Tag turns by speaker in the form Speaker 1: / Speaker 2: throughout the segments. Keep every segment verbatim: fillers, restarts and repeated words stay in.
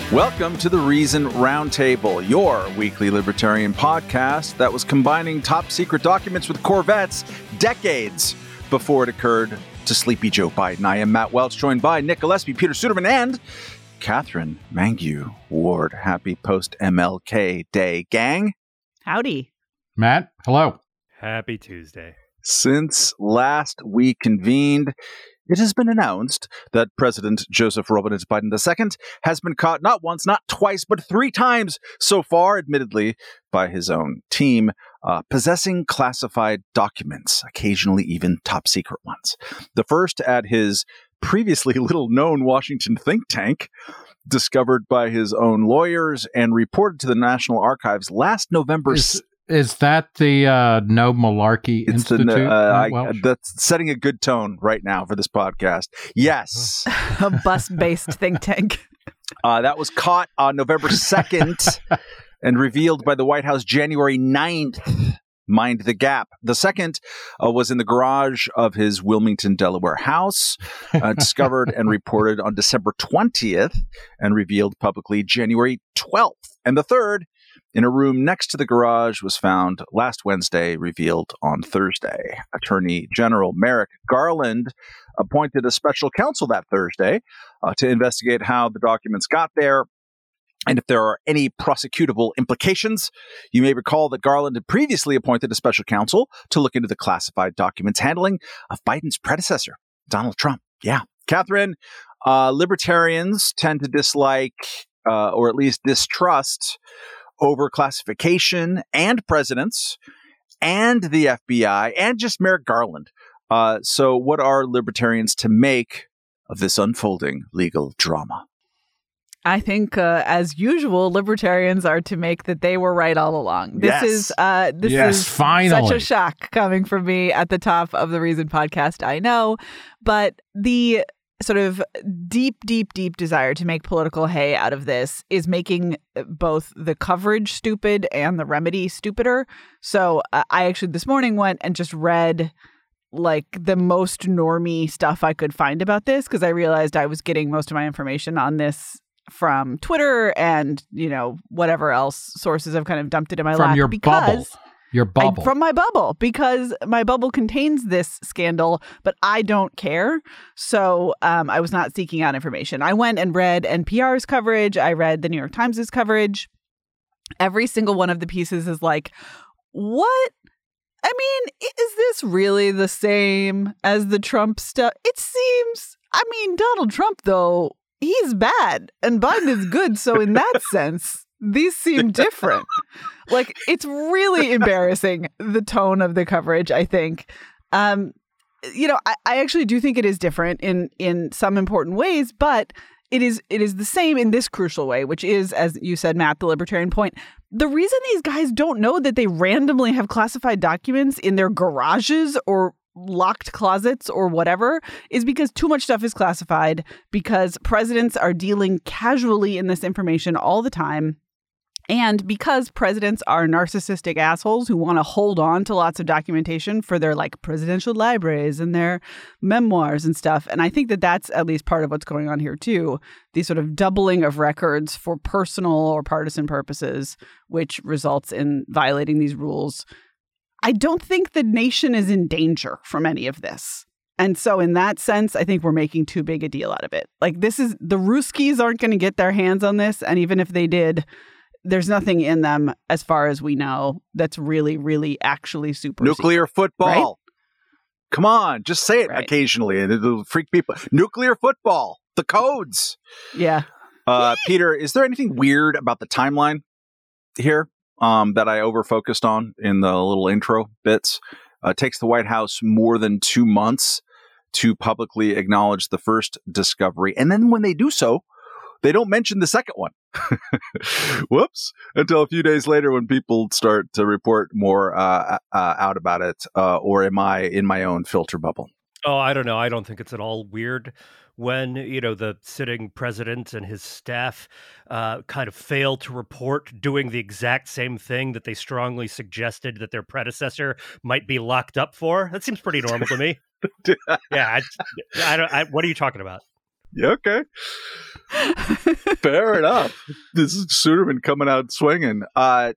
Speaker 1: Welcome to the Reason Roundtable, your weekly libertarian podcast that was combining top secret documents with Corvettes decades before it occurred to Sleepy Joe Biden. I am Matt Welch, joined by Nick Gillespie, Peter Suderman, and Catherine Mangu Ward. Happy post-M L K Day, gang.
Speaker 2: Howdy.
Speaker 3: Matt, hello.
Speaker 4: Happy Tuesday.
Speaker 1: Since last we convened, it has been announced that President Joseph Robinette Biden the Second has been caught not once, not twice, but three times so far, admittedly by his own team, uh, possessing classified documents, occasionally even top secret ones. The first at his previously little-known Washington think tank, discovered by his own lawyers and reported to the National Archives last November.
Speaker 3: Is, is that the uh, No Malarkey
Speaker 1: it's
Speaker 3: Institute?
Speaker 1: The, uh,
Speaker 3: well,
Speaker 1: I, that's setting a good tone right now for this podcast. Yes.
Speaker 2: A bus-based think tank.
Speaker 1: Uh, that was caught on November second and revealed by the White House January ninth. Mind the gap. The second uh, was in the garage of his Wilmington, Delaware house, uh, discovered and reported on December twentieth and revealed publicly January twelfth. And the third, in a room next to the garage, was found last Wednesday, revealed on Thursday. Attorney General Merrick Garland appointed a special counsel that Thursday uh, to investigate how the documents got there and if there are any prosecutable implications. You may recall that Garland had previously appointed a special counsel to look into the classified documents handling of Biden's predecessor, Donald Trump. Yeah. Catherine, uh, libertarians tend to dislike uh, or at least distrust over classification and presidents and the F B I and just Merrick Garland. Uh, so what are libertarians to make of this unfolding legal drama?
Speaker 2: I think, uh, as usual, libertarians are to make that they were right all along. This
Speaker 1: Yes.
Speaker 2: is uh, this
Speaker 3: Yes,
Speaker 2: is
Speaker 3: finally.
Speaker 2: such a shock coming from me at the top of the Reason podcast, I know. But the sort of deep, deep, deep desire to make political hay out of this is making both the coverage stupid and the remedy stupider. So uh, I actually this morning went and just read like the most normie stuff I could find about this, because I realized I was getting most of my information on this from Twitter and, you know, whatever else sources have kind of dumped it in my
Speaker 3: from
Speaker 2: lap.
Speaker 3: your
Speaker 2: because
Speaker 3: bubble. Your bubble.
Speaker 2: I, from my bubble, because my bubble contains this scandal, but I don't care. So um, I was not seeking out information. I went and read N P R's coverage. I read the New York Times' coverage. Every single one of the pieces is like, what? I mean, is this really the same as the Trump stuff? It seems, I mean, Donald Trump, though, he's bad and Biden is good. So in that sense, these seem different. Like, it's really embarrassing, the tone of the coverage, I think. Um, you know, I, I actually do think it is different in in some important ways, but it is it is the same in this crucial way, which is, as you said, Matt, the libertarian point. The reason these guys don't know that they randomly have classified documents in their garages or locked closets or whatever is because too much stuff is classified, because presidents are dealing casually in this information all the time. And because presidents are narcissistic assholes who want to hold on to lots of documentation for their like presidential libraries and their memoirs and stuff. And I think that that's at least part of what's going on here, too. The sort of doubling of records for personal or partisan purposes, which results in violating these rules. I don't think the nation is in danger from any of this. And so in that sense, I think we're making too big a deal out of it. Like, this is the Ruskies aren't going to get their hands on this. And even if they did, there's nothing in them, as far as we know, that's really, really actually super
Speaker 1: Nuclear
Speaker 2: secret,
Speaker 1: football.
Speaker 2: right?
Speaker 1: Come on, just say it
Speaker 2: Right.
Speaker 1: occasionally and it'll freak people. Nuclear football, the codes.
Speaker 2: Yeah.
Speaker 1: Uh, Peter, is there anything weird about the timeline here um, that I over-focused on in the little intro bits? Uh, it takes the White House more than two months to publicly acknowledge the first discovery. And then when they do so, they don't mention the second one. Whoops. Until a few days later when people start to report more uh, uh, out about it. Uh, or am I in my own filter bubble?
Speaker 4: Oh, I don't know. I don't think it's at all weird when, you know, the sitting president and his staff uh, kind of fail to report doing the exact same thing that they strongly suggested that their predecessor might be locked up for. That seems pretty normal to me. Yeah. I, I don't, I, what are you talking about?
Speaker 1: Yeah, okay. Fair enough. This is Suderman coming out swinging. Uh,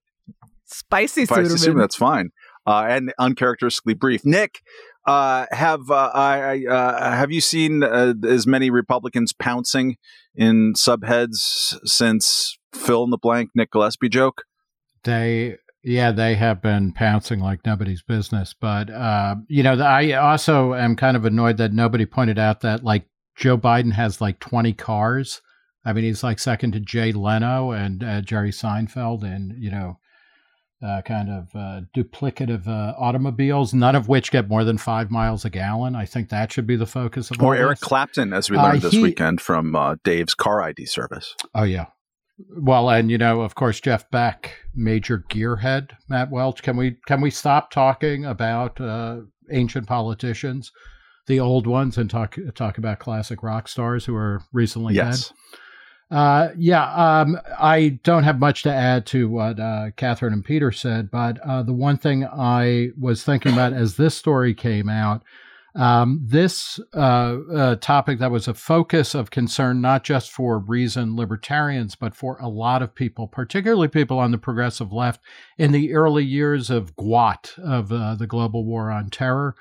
Speaker 2: Spicy
Speaker 1: Spicy
Speaker 2: Suderman.
Speaker 1: Suderman, that's fine. Uh, and uncharacteristically brief. Nick, uh, have uh, I uh, have you seen uh, as many Republicans pouncing in subheads since fill in the blank Nick Gillespie joke?
Speaker 3: They, yeah, they have been pouncing like nobody's business. But, uh, you know, I also am kind of annoyed that nobody pointed out that, like, Joe Biden has like twenty cars. I mean, he's like second to Jay Leno and uh, Jerry Seinfeld and, you know, uh, kind of uh, duplicative uh, automobiles, none of which get more than five miles a gallon. I think that should be the focus of all
Speaker 1: Or Eric
Speaker 3: this.
Speaker 1: Clapton, as we learned
Speaker 3: Uh,
Speaker 1: this
Speaker 3: he-
Speaker 1: weekend from uh, Dave's car I D service.
Speaker 3: Oh, yeah. Well, and, you know, of course, Jeff Beck, major gearhead, Matt Welch. Can we can we stop talking about uh, ancient politicians, the old ones, and talk talk about classic rock stars who are recently
Speaker 1: Yes.
Speaker 3: dead? Uh, yeah, um, I don't have much to add to what uh, Catherine and Peter said, but uh, the one thing I was thinking about as this story came out, um, this uh, uh, topic that was a focus of concern, not just for Reason libertarians, but for a lot of people, particularly people on the progressive left in the early years of GWOT, of uh, the global war on terror.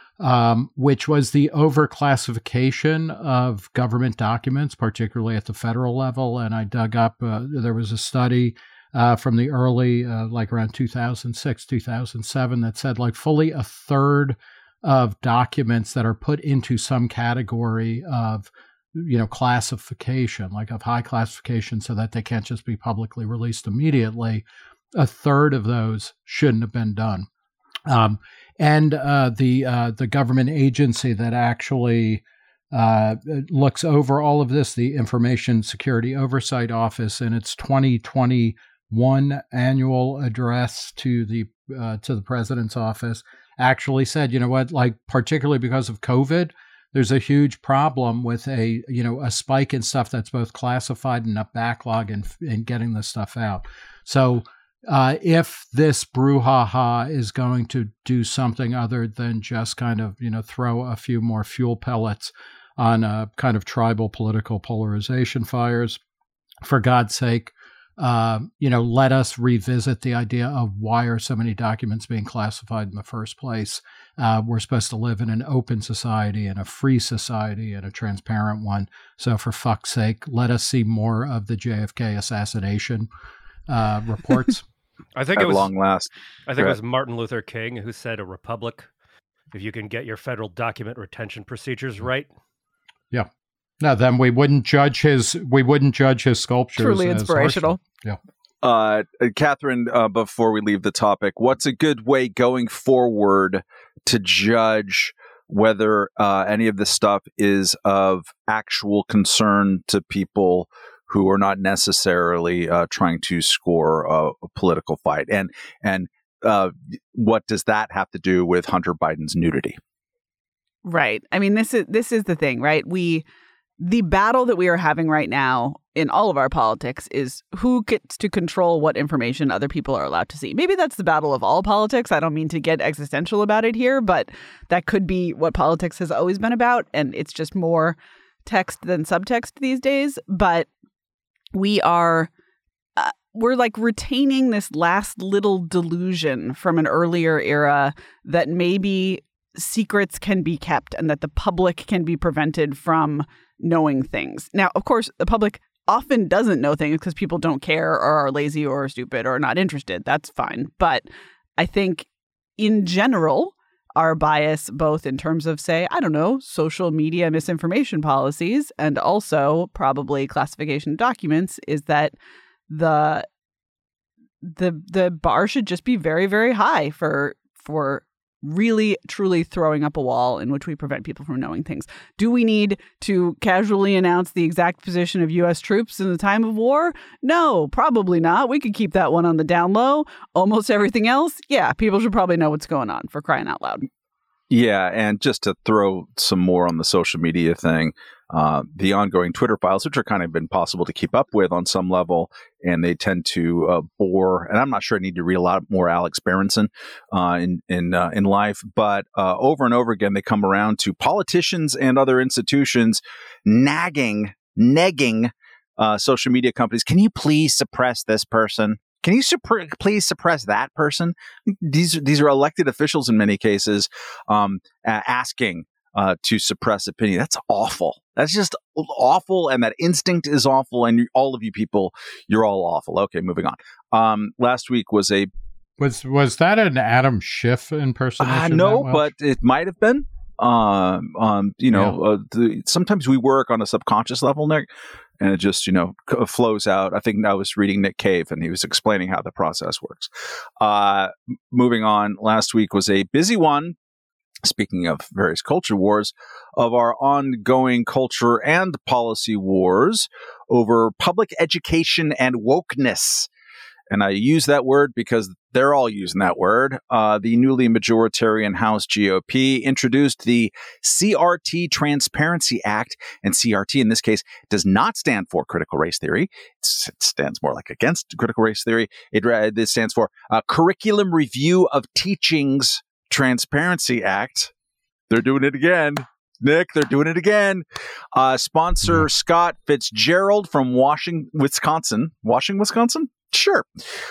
Speaker 3: Um, which was the overclassification of government documents, particularly at the federal level. And I dug up, uh, there was a study uh, from the early, uh, like around two thousand six, two thousand seven, that said like fully a third of documents that are put into some category of, you know, classification, like of high classification so that they can't just be publicly released immediately, a third of those shouldn't have been done. Um, and uh, the uh, the government agency that actually uh, looks over all of this, the Information Security Oversight Office, in its twenty twenty-one annual address to the uh, to the president's office, actually said, you know what, like particularly because of COVID, there's a huge problem with a you know a spike in stuff that's both classified and a backlog in in getting this stuff out. So. Uh, if this brouhaha is going to do something other than just kind of, you know, throw a few more fuel pellets on a kind of tribal political polarization fires, for God's sake, uh, you know, let us revisit the idea of why are so many documents being classified in the first place. Uh, we're supposed to live in an open society and a free society and a transparent one. So for fuck's sake, let us see more of the J F K assassination uh, reports.
Speaker 4: I think
Speaker 1: At
Speaker 4: it was
Speaker 1: long last.
Speaker 4: I think
Speaker 1: Go
Speaker 4: it
Speaker 1: ahead.
Speaker 4: was Martin Luther King who said a republic, if you can get your federal document retention procedures right.
Speaker 3: Yeah. No, then we wouldn't judge his we wouldn't judge his sculptures.
Speaker 2: Truly
Speaker 3: as
Speaker 2: inspirational.
Speaker 3: harshly.
Speaker 1: Uh, Catherine, uh, before we leave the topic, what's a good way going forward to judge whether uh, any of this stuff is of actual concern to people who are not necessarily uh, trying to score a, a political fight? And and uh, what does that have to do with Hunter Biden's nudity?
Speaker 2: Right. I mean, this is this is the thing, right? We the battle that we are having right now in all of our politics is who gets to control what information other people are allowed to see. Maybe that's the battle of all politics. I don't mean to get existential about it here, but that could be what politics has always been about, and it's just more text than subtext these days. But we are uh, we're like retaining this last little delusion from an earlier era that maybe secrets can be kept and that the public can be prevented from knowing things. Now, of course, the public often doesn't know things because people don't care or are lazy or stupid or not interested. That's fine. But I think in general, our bias, both in terms of, say, I don't know, social media misinformation policies and also probably classification of documents, is that the the the bar should just be very, very high for for really, truly throwing up a wall in which we prevent people from knowing things. Do we need to casually announce the exact position of U S troops in the time of war? No, probably not. We could keep that one on the down low. Almost everything else, yeah, people should probably know what's going on, for crying out loud.
Speaker 1: Yeah, and just to throw some more on the social media thing, uh, the ongoing Twitter files, which are kind of impossible to keep up with on some level, and they tend to uh, bore. And I'm not sure I need to read a lot more Alex Berenson uh, in in uh, in life, but uh, over and over again they come around to politicians and other institutions nagging, negging uh, social media companies, can you please suppress this person? Can you suppre- please suppress that person? These, these are elected officials in many cases um, uh, asking uh, to suppress opinion. That's awful. That's just awful. And that instinct is awful. And you, all of you people, you're all awful. Okay, moving on. Um, last week was a...
Speaker 3: Was was that an Adam Schiff impersonation?
Speaker 1: Uh, no, but it might have been. Um, um, you know, yeah. uh, the, sometimes we work on a subconscious level, Nick, and it just, you know, c- flows out. I think I was reading Nick Cave, and he was explaining how the process works. Uh, moving on, last week was a busy one. Speaking of various culture wars, of our ongoing culture and policy wars over public education and wokeness. And I use that word because they're all using that word. Uh, the newly majoritarian House G O P introduced the C R T Transparency Act. And C R T, in this case, does not stand for critical race theory. It's, it stands more like against critical race theory. It, uh, it stands for uh, Curriculum Review of Teaching's Transparency Act. They're doing it again. Nick, they're doing it again. Uh, sponsor mm-hmm. Scott Fitzgerald from Washington, Wisconsin. Washington, Wisconsin? Sure.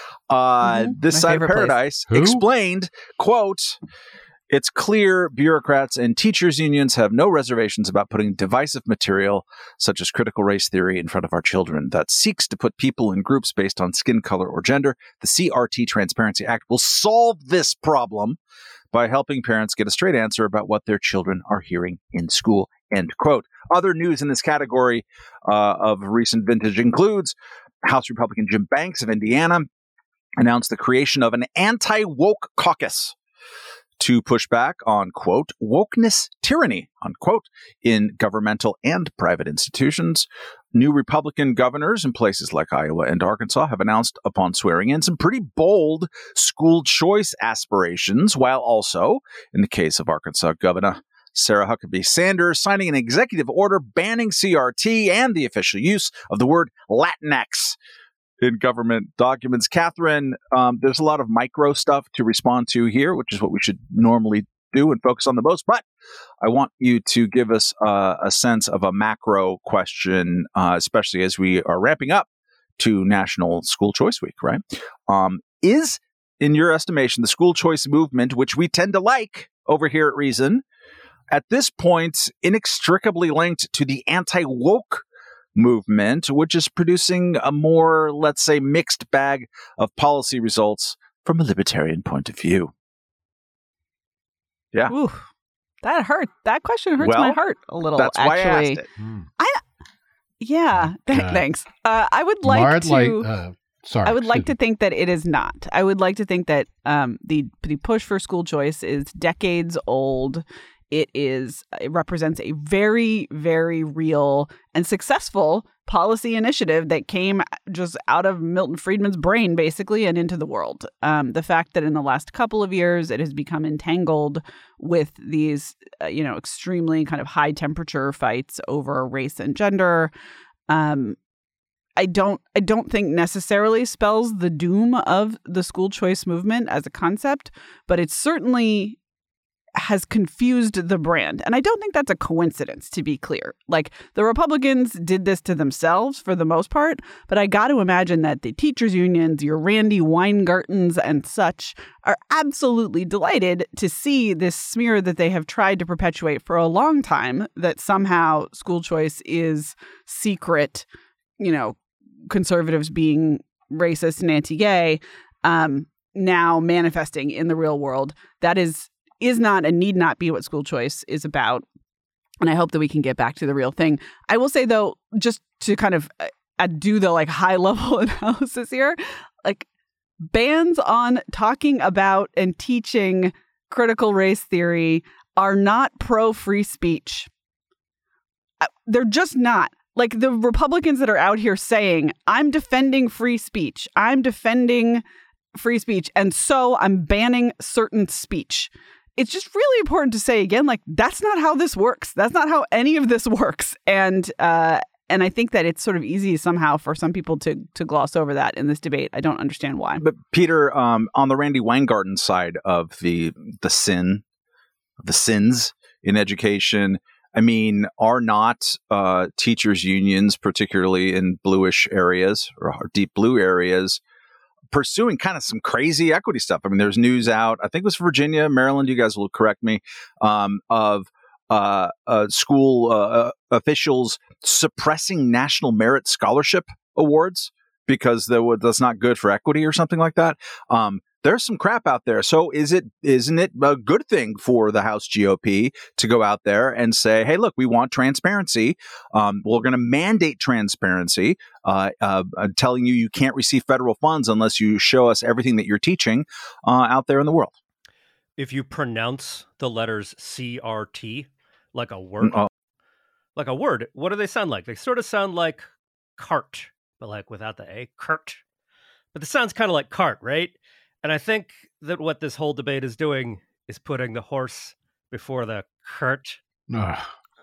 Speaker 1: Uh, mm-hmm. This My side of paradise explained, quote, it's clear bureaucrats and teachers unions have no reservations about putting divisive material such as critical race theory in front of our children that seeks to put people in groups based on skin color or gender. The C R T Transparency Act will solve this problem by helping parents get a straight answer about what their children are hearing in school, end quote. Other news in this category uh, of recent vintage includes House Republican Jim Banks of Indiana announced the creation of an anti-woke caucus to push back on, quote, wokeness tyranny, unquote, in governmental and private institutions. New Republican governors in places like Iowa and Arkansas have announced upon swearing in some pretty bold school choice aspirations, while also, in the case of Arkansas Governor Sarah Huckabee Sanders, signing an executive order banning C R T and the official use of the word Latinx in government documents. Catherine, um, there's a lot of micro stuff to respond to here, which is what we should normally do and focus on the most. But I want you to give us uh, a sense of a macro question, uh, especially as we are ramping up to National School Choice Week, right? Um, is, in your estimation, the school choice movement, which we tend to like over here at Reason, at this point, inextricably linked to the anti-woke movement, which is producing a more, let's say, mixed bag of policy results from a libertarian point of view? Yeah.
Speaker 2: Ooh, that hurt. That question hurts
Speaker 1: well,
Speaker 2: my heart a little,
Speaker 1: that's
Speaker 2: actually.
Speaker 1: Why I asked it.
Speaker 2: I, yeah, th-
Speaker 3: uh,
Speaker 2: thanks. Uh, I would like
Speaker 3: Mard,
Speaker 2: to...
Speaker 3: Like, uh, sorry.
Speaker 2: I would like to
Speaker 3: me.
Speaker 2: think that it is not. I would like to think that um, the the push for school choice is decades old. It is. It represents a very, very real and successful policy initiative that came just out of Milton Friedman's brain, basically, and into the world. Um, the fact that in the last couple of years it has become entangled with these, uh, you know, extremely kind of high temperature fights over race and gender. Um, I don't. I don't think necessarily spells the doom of the school choice movement as a concept, but it certainly has confused the brand. And I don't think that's a coincidence, to be clear. Like, the Republicans did this to themselves for the most part, but I got to imagine that the teachers unions, your Randy Weingartens and such, are absolutely delighted to see this smear that they have tried to perpetuate for a long time, that somehow school choice is secret, you know, conservatives being racist and anti-gay, um, now manifesting in the real world. That is is not and need not be what school choice is about. And I hope that we can get back to the real thing. I will say, though, just to kind of uh, do the like high level analysis here, like bans on talking about and teaching critical race theory are not pro free speech. Uh, they're just not. Like, the Republicans that are out here saying, I'm defending free speech, I'm defending free speech, and so I'm banning certain speech. It's just really important to say again, like, that's not how this works. That's not how any of this works. And uh, and I think that it's sort of easy somehow for some people to to gloss over that in this debate. I don't understand why.
Speaker 1: But Peter, um, on the Randy Weingarten side of the the sin, the sins in education, I mean, are not uh, teachers' unions, particularly in bluish areas or deep blue areas, pursuing kind of some crazy equity stuff? I mean, there's news out, I think it was Virginia, Maryland, you guys will correct me, um, of uh, uh, school uh, officials suppressing National Merit Scholarship Awards because that's not good for equity or something like that. Um, there's some crap out there. So is it, isn't it a good thing for the House G O P to go out there and say, hey, look, we want transparency. Um, we're going to mandate transparency, uh, uh, telling you you can't receive federal funds unless you show us everything that you're teaching uh, out there in the world.
Speaker 4: If you pronounce the letters C R T like a word,
Speaker 1: Oh.
Speaker 4: like a word, what do they sound like? They sort of sound like cart, but like without the A, cart. But this sounds kind of like cart, right? And I think that what this whole debate is doing is putting the horse before the cart.
Speaker 3: Ugh.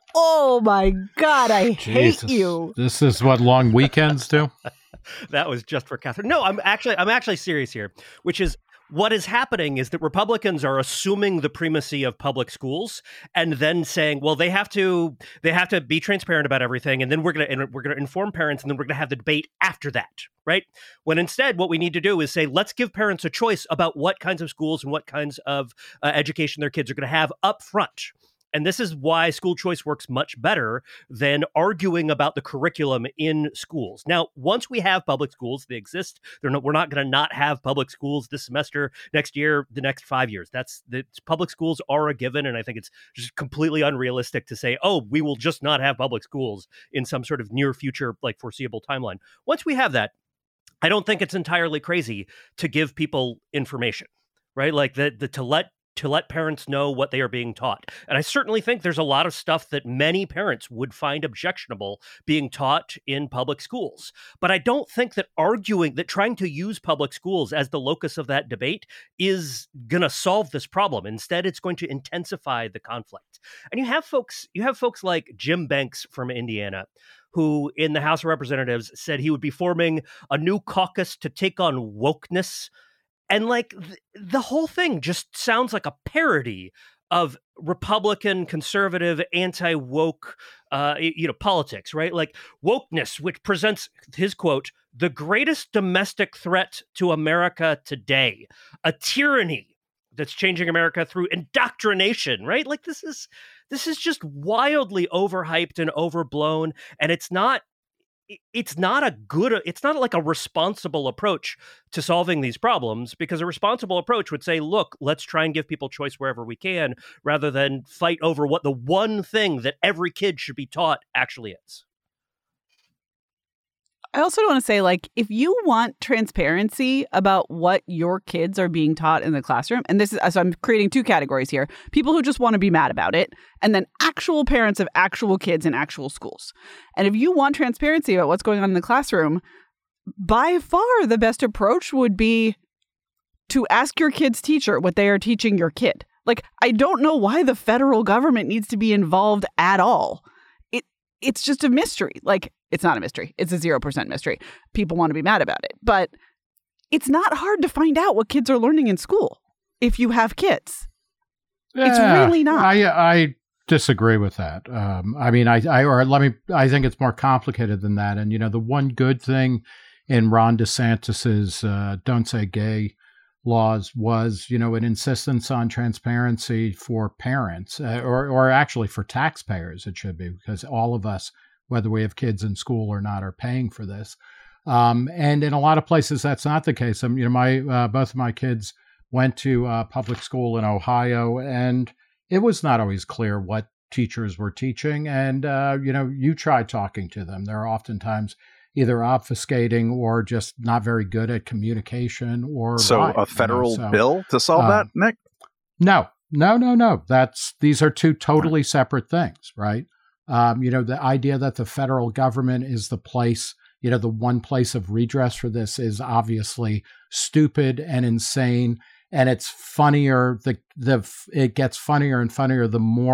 Speaker 2: Oh my God, I
Speaker 3: Jesus.
Speaker 2: hate you.
Speaker 3: This is what long weekends do?
Speaker 4: That was just for Catherine. No, I'm actually I'm actually serious here, which is what is happening is that Republicans are assuming the primacy of public schools and then saying, well, they have to they have to be transparent about everything, and then we're gonna and we're gonna inform parents, and then we're gonna have the debate after that, right? When instead, what we need to do is say, let's give parents a choice about what kinds of schools and what kinds of uh, education their kids are gonna have up front. And this is why school choice works much better than arguing about the curriculum in schools. Now, once we have public schools, they exist. They're not, we're not going to not have public schools this semester, next year, the next five years. That's the public schools are a given. And I think it's just completely unrealistic to say, oh, we will just not have public schools in some sort of near future, like foreseeable timeline. Once we have that, I don't think it's entirely crazy to give people information, right? Like the, the to let to let parents know what they are being taught. And I certainly think there's a lot of stuff that many parents would find objectionable being taught in public schools. But I don't think that arguing, that trying to use public schools as the locus of that debate is going to solve this problem. Instead, it's going to intensify the conflict. And you have folks, you have folks like Jim Banks from Indiana, who in the House of Representatives said he would be forming a new caucus to take on wokeness. And like th- the whole thing just sounds like a parody of Republican, conservative, anti-woke, uh, you know, politics, right? Like wokeness, which presents his quote, the greatest domestic threat to America today, a tyranny that's changing America through indoctrination, right? Like this is, this is just wildly overhyped and overblown. And it's not, it's not a good, it's not like a responsible approach to solving these problems, because a responsible approach would say, look, let's try and give people choice wherever we can, rather than fight over what the one thing that every kid should be taught actually is.
Speaker 2: I also want to say, like, if you want transparency about what your kids are being taught in the classroom, and this is, so I'm creating two categories here, people who just want to be mad about it, and then actual parents of actual kids in actual schools. And if you want transparency about what's going on in the classroom, by far the best approach would be to ask your kid's teacher what they are teaching your kid. Like, I don't know why the federal government needs to be involved at all. It It's just a mystery. Like, it's not a mystery. It's a zero percent mystery. People want to be mad about it. But it's not hard to find out what kids are learning in school if you have kids.
Speaker 3: Yeah,
Speaker 2: it's really not.
Speaker 3: I I disagree with that. Um, I mean, I, I or let me. I think it's more complicated than that. And you know, the one good thing in Ron DeSantis's uh, "Don't Say Gay" laws was, you know, an insistence on transparency for parents, uh, or or actually for taxpayers. It should be, because all of us, whether we have kids in school or not, are paying for this. Um, and in a lot of places, that's not the case. Um, you know, my uh, both of my kids went to uh, public school in Ohio, and it was not always clear what teachers were teaching. And, uh, you know, you try talking to them. They're oftentimes either obfuscating or just not very good at communication or
Speaker 1: So
Speaker 3: lying,
Speaker 1: a federal
Speaker 3: you know? So,
Speaker 1: bill to solve
Speaker 3: uh,
Speaker 1: that, Nick?
Speaker 3: No, no, no, no. That's these are two totally separate things, right? Um, you know, the idea that the federal government is the place, you know, the one place of redress for this is obviously stupid and insane. And it's funnier, the the it gets funnier and funnier the more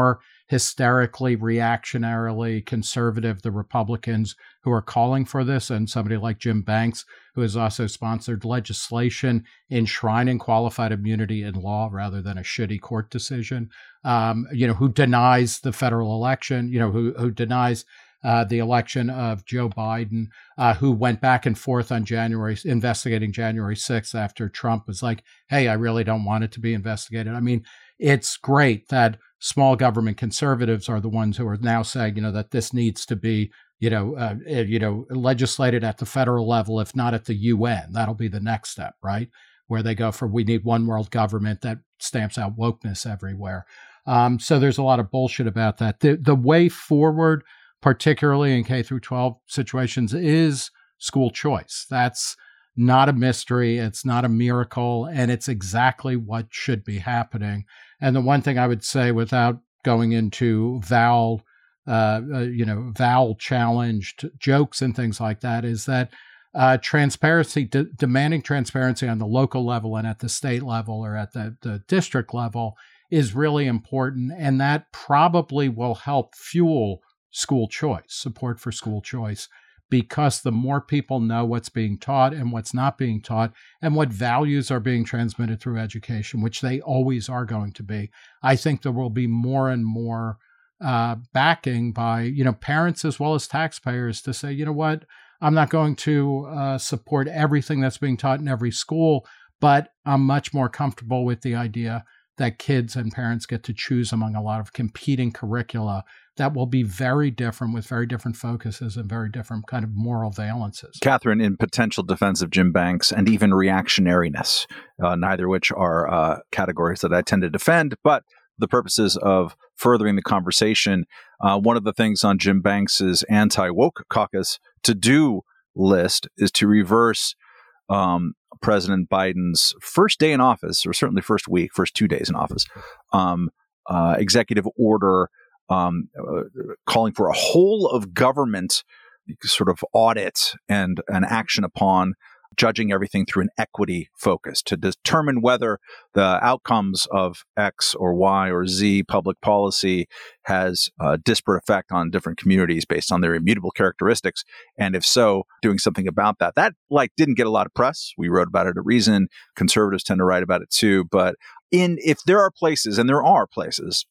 Speaker 3: hysterically, reactionarily conservative, the Republicans who are calling for this, and somebody like Jim Banks, who has also sponsored legislation enshrining qualified immunity in law rather than a shitty court decision, um, you know, who denies the federal election, you know, who, who denies Uh, the election of Joe Biden, uh, who went back and forth on January, investigating January sixth after Trump was like, hey, I really don't want it to be investigated. I mean, it's great that small government conservatives are the ones who are now saying, you know, that this needs to be, you know, uh, you know, legislated at the federal level, if not at the U N. That'll be the next step, right? Where they go for, we need one world government that stamps out wokeness everywhere. Um, so there's a lot of bullshit about that. The, the way forward, particularly in K through twelve situations, is school choice. That's not a mystery. It's not a miracle. And it's exactly what should be happening. And the one thing I would say, without going into vowel, uh, uh, you know, vowel challenged jokes and things like that, is that uh, transparency, de- demanding transparency on the local level and at the state level or at the, the district level is really important. And that probably will help fuel school choice, support for school choice, because the more people know what's being taught and what's not being taught and what values are being transmitted through education, which they always are going to be, I think there will be more and more uh, backing by, you know, parents as well as taxpayers to say, you know what, I'm not going to uh, support everything that's being taught in every school, but I'm much more comfortable with the idea that kids and parents get to choose among a lot of competing curricula that will be very different, with very different focuses and very different kind of moral valences.
Speaker 1: Catherine, in potential defense of Jim Banks and even reactionariness, uh, neither which are uh, categories that I tend to defend, but the purposes of furthering the conversation, uh, one of the things on Jim Banks's anti-woke caucus to-do list is to reverse um, President Biden's first day in office, or certainly first week, first two days in office, um, uh, executive order Um, uh, calling for a whole of government sort of audit and an action upon judging everything through an equity focus to determine whether the outcomes of X or Y or Z public policy has a disparate effect on different communities based on their immutable characteristics. And if so, doing something about that. That like didn't get a lot of press. We wrote about it at Reason. Conservatives tend to write about it too. But in if there are places, and there are places,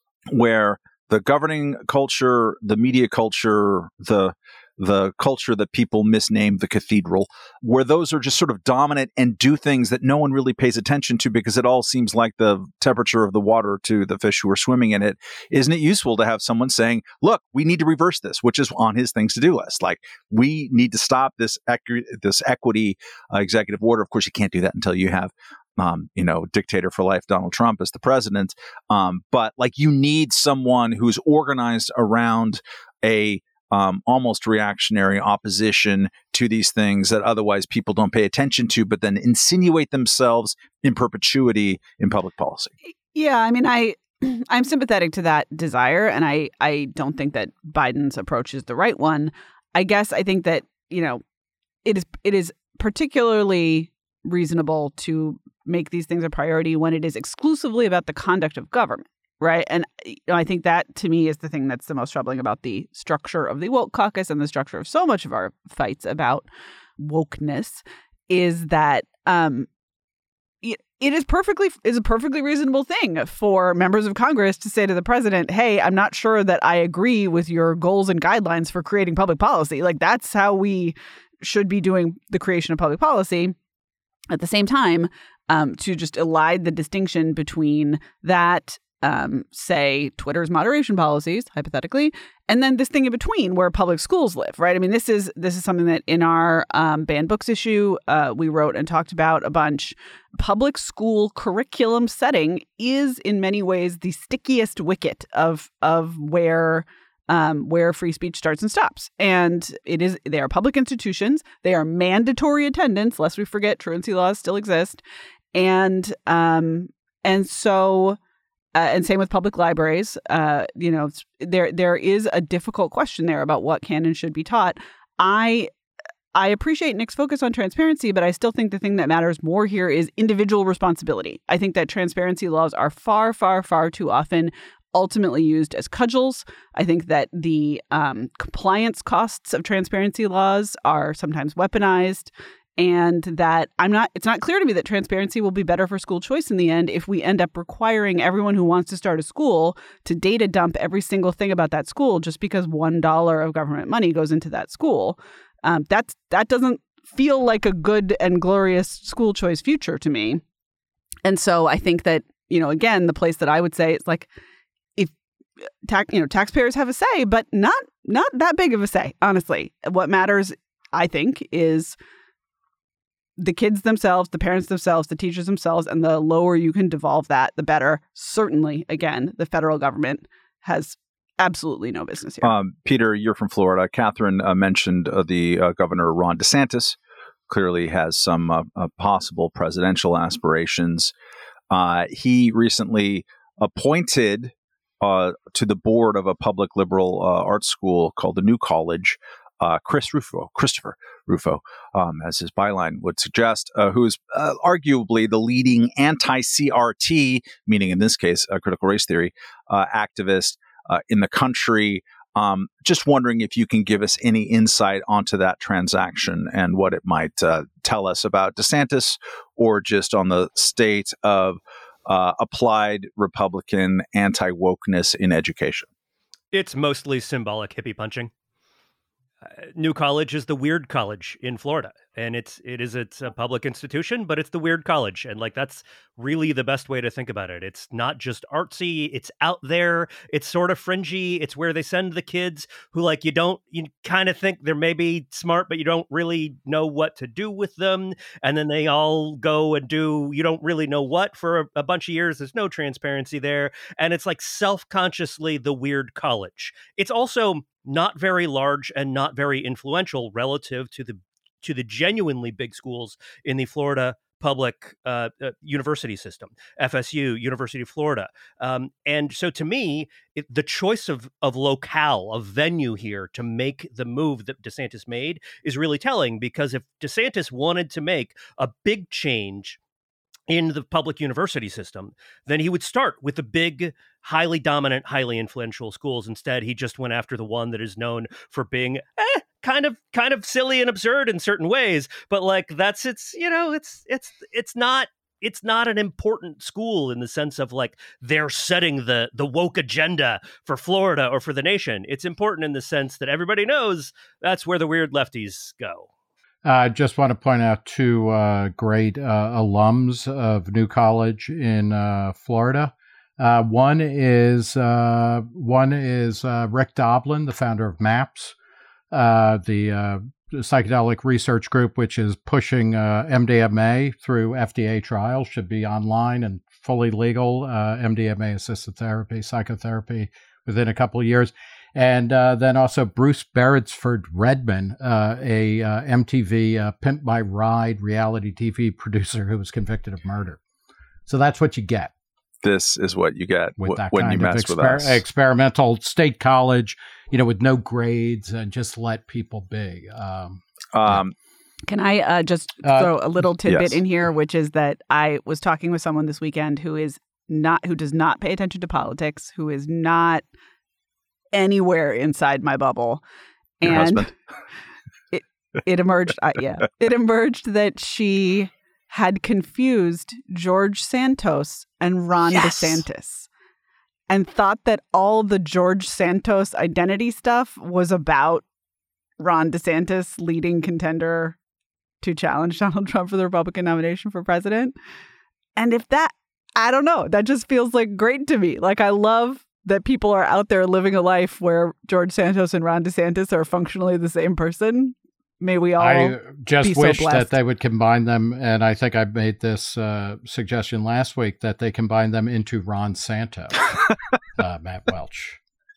Speaker 1: where the governing culture, the media culture, the the culture that people misnamed the cathedral, where those are just sort of dominant and do things that no one really pays attention to because it all seems like the temperature of the water to the fish who are swimming in it, isn't it useful to have someone saying, look, we need to reverse this, which is on his things to do list. Like, we need to stop this, equi- this equity uh, executive order. Of course, you can't do that until you have Um, you know, dictator for life, Donald Trump as the president. Um, but like, you need someone who's organized around a um, almost reactionary opposition to these things that otherwise people don't pay attention to, but then insinuate themselves in perpetuity in public policy.
Speaker 2: Yeah, I mean, I I'm sympathetic to that desire, and I I don't think that Biden's approach is the right one. I guess I think that, you know, it is it is particularly reasonable to make these things a priority when it is exclusively about the conduct of government, right? And you know, I think that, to me, is the thing that's the most troubling about the structure of the woke caucus and the structure of so much of our fights about wokeness, is that um, it, it is perfectly is a perfectly reasonable thing for members of Congress to say to the president, hey, I'm not sure that I agree with your goals and guidelines for creating public policy. Like, that's how we should be doing the creation of public policy. At the same time, um, to just elide the distinction between that, um, say, Twitter's moderation policies, hypothetically, and then this thing in between where public schools live, right? I mean, this is this is something that in our um, banned books issue, uh, we wrote and talked about a bunch. Public school curriculum setting is in many ways the stickiest wicket of of where Um, where free speech starts and stops. And it is, they are public institutions. They are mandatory attendance, lest we forget truancy laws still exist. And, um, and so, uh, and same with public libraries, uh, you know, there, there is a difficult question there about what can and should be taught. I, I appreciate Nick's focus on transparency, but I still think the thing that matters more here is individual responsibility. I think that transparency laws are far, far, far too often ultimately used as cudgels. I think that the um, compliance costs of transparency laws are sometimes weaponized, and that I'm not, it's not clear to me that transparency will be better for school choice in the end if we end up requiring everyone who wants to start a school to data dump every single thing about that school just because one dollar of government money goes into that school. Um, that's, that doesn't feel like a good and glorious school choice future to me. And so I think that, you know, again, the place that I would say it's like, if tax, you know, taxpayers have a say, but not not that big of a say, honestly. What matters, I think, is the kids themselves, the parents themselves, the teachers themselves, and the lower you can devolve that, the better. Certainly, again, the federal government has absolutely no business here.
Speaker 1: Um, Peter, you're from Florida. Catherine uh, mentioned uh, the uh, Governor Ron DeSantis clearly has some uh, uh, possible presidential aspirations. Uh, he recently appointed uh, to the board of a public liberal uh, arts school called the New College, uh, Chris Rufo, Christopher Rufo, um, as his byline would suggest, uh, who is uh, arguably the leading anti-C R T, meaning in this case, uh, critical race theory, uh, activist uh, in the country. Um, just wondering if you can give us any insight onto that transaction and what it might uh, tell us about DeSantis, or just on the state of uh, applied Republican anti-wokeness in education.
Speaker 4: It's mostly symbolic hippie punching. Uh, New College is the weird college in Florida, and it's it is it's a public institution, but it's the weird college, and like that's really the best way to think about it. It's not just artsy; it's out there. It's sort of fringy. It's where they send the kids who like you don't you kind of think they're maybe smart, but you don't really know what to do with them, and then they all go and do you don't really know what for a, a bunch of years. There's no transparency there, and it's like self-consciously the weird college. It's also not very large and not very influential relative to the to the genuinely big schools in the Florida public uh, uh, university system, F S U, University of Florida. Um, and so to me, it, the choice of of locale, of venue here to make the move that DeSantis made is really telling, because if DeSantis wanted to make a big change in the public university system, then he would start with the big, highly dominant, highly influential schools. Instead, he just went after the one that is known for being eh, kind of kind of silly and absurd in certain ways. But like that's it's you know it's it's it's not it's not an important school in the sense of like they're setting the the woke agenda for Florida or for the nation. It's important in the sense that everybody knows that's where the weird lefties go.
Speaker 3: I uh, just want to point out two uh, great uh, alums of New College in uh, Florida. Uh, one is uh, one is uh, Rick Doblin, the founder of MAPS, uh, the uh, psychedelic research group, which is pushing uh, M D M A through F D A trials, should be online and fully legal. Uh, M D M A-assisted therapy, psychotherapy within a couple of years. And uh, then also Bruce Beresford Redman, uh, a uh, M T V uh, Pimp My Ride reality T V producer who was convicted of murder. So that's what you get.
Speaker 1: This is what you get
Speaker 3: with that
Speaker 1: when
Speaker 3: kind
Speaker 1: you
Speaker 3: of
Speaker 1: mess
Speaker 3: exper-
Speaker 1: with us.
Speaker 3: Experimental state college, you know, with no grades and just let people be. Um,
Speaker 1: um,
Speaker 2: Can I uh, just
Speaker 3: Uh,
Speaker 2: throw a little tidbit
Speaker 1: yes.
Speaker 2: in here, which is that I was talking with someone this weekend who is not, who does not pay attention to politics, who is not anywhere inside my bubble.
Speaker 1: Your
Speaker 2: and
Speaker 1: husband.
Speaker 2: it it emerged uh, yeah it emerged that she had confused George Santos and Ron
Speaker 1: Yes.
Speaker 2: DeSantis and thought that all the George Santos identity stuff was about Ron DeSantis, leading contender to challenge Donald Trump for the Republican nomination for president. And if that, I don't know, that just feels like great to me. Like I love that people are out there living a life where George Santos and Ron DeSantis are functionally the same person. May we all
Speaker 3: I just
Speaker 2: be so
Speaker 3: wish
Speaker 2: blessed.
Speaker 3: that they would combine them, and I think I made this uh, suggestion last week, that they combine them into Ron Santo, uh, Matt Welch.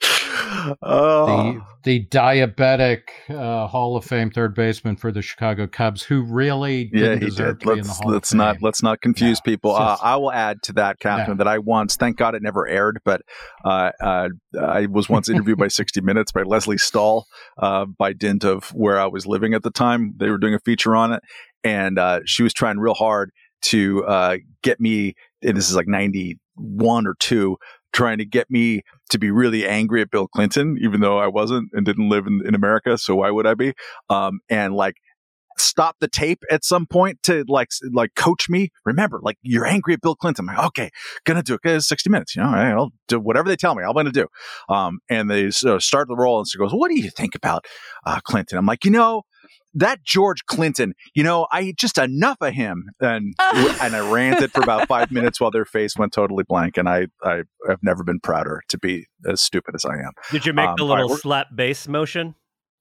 Speaker 1: Oh.
Speaker 3: The, the diabetic uh, Hall of Fame third baseman for the Chicago Cubs, who really didn't
Speaker 1: Yeah, he
Speaker 3: deserve
Speaker 1: did.
Speaker 3: to be in the
Speaker 1: Let's
Speaker 3: Hall
Speaker 1: let's
Speaker 3: of
Speaker 1: not
Speaker 3: Fame.
Speaker 1: let's not confuse
Speaker 3: No,
Speaker 1: people.
Speaker 3: it's
Speaker 1: Uh,
Speaker 3: just-
Speaker 1: I will add to that, Catherine,
Speaker 3: No.
Speaker 1: that I once, thank God it never aired, but uh, uh, I was once interviewed by sixty minutes by Leslie Stahl, uh, by dint of where I was living at the time. They were doing a feature on it, and uh, she was trying real hard to uh, get me. And this is like ninety-one or two. trying to get me to be really angry at Bill Clinton, even though I wasn't and didn't live in, in America. So why would I be? Um, and like, stop the tape at some point to like like coach me. Remember, like, you're angry at Bill Clinton. I'm like, okay, gonna do it. Okay, it's sixty minutes. You know, I'll do whatever they tell me. I'm gonna do. Um, and they uh, start the roll, and she goes, "What do you think about uh, Clinton?" I'm like, you know, that George Clinton. You know, I just enough of him. And and I ranted for about five minutes while their face went totally blank. And I I have never been prouder to be as stupid as I am.
Speaker 4: Did you make um, the little right, slap bass motion?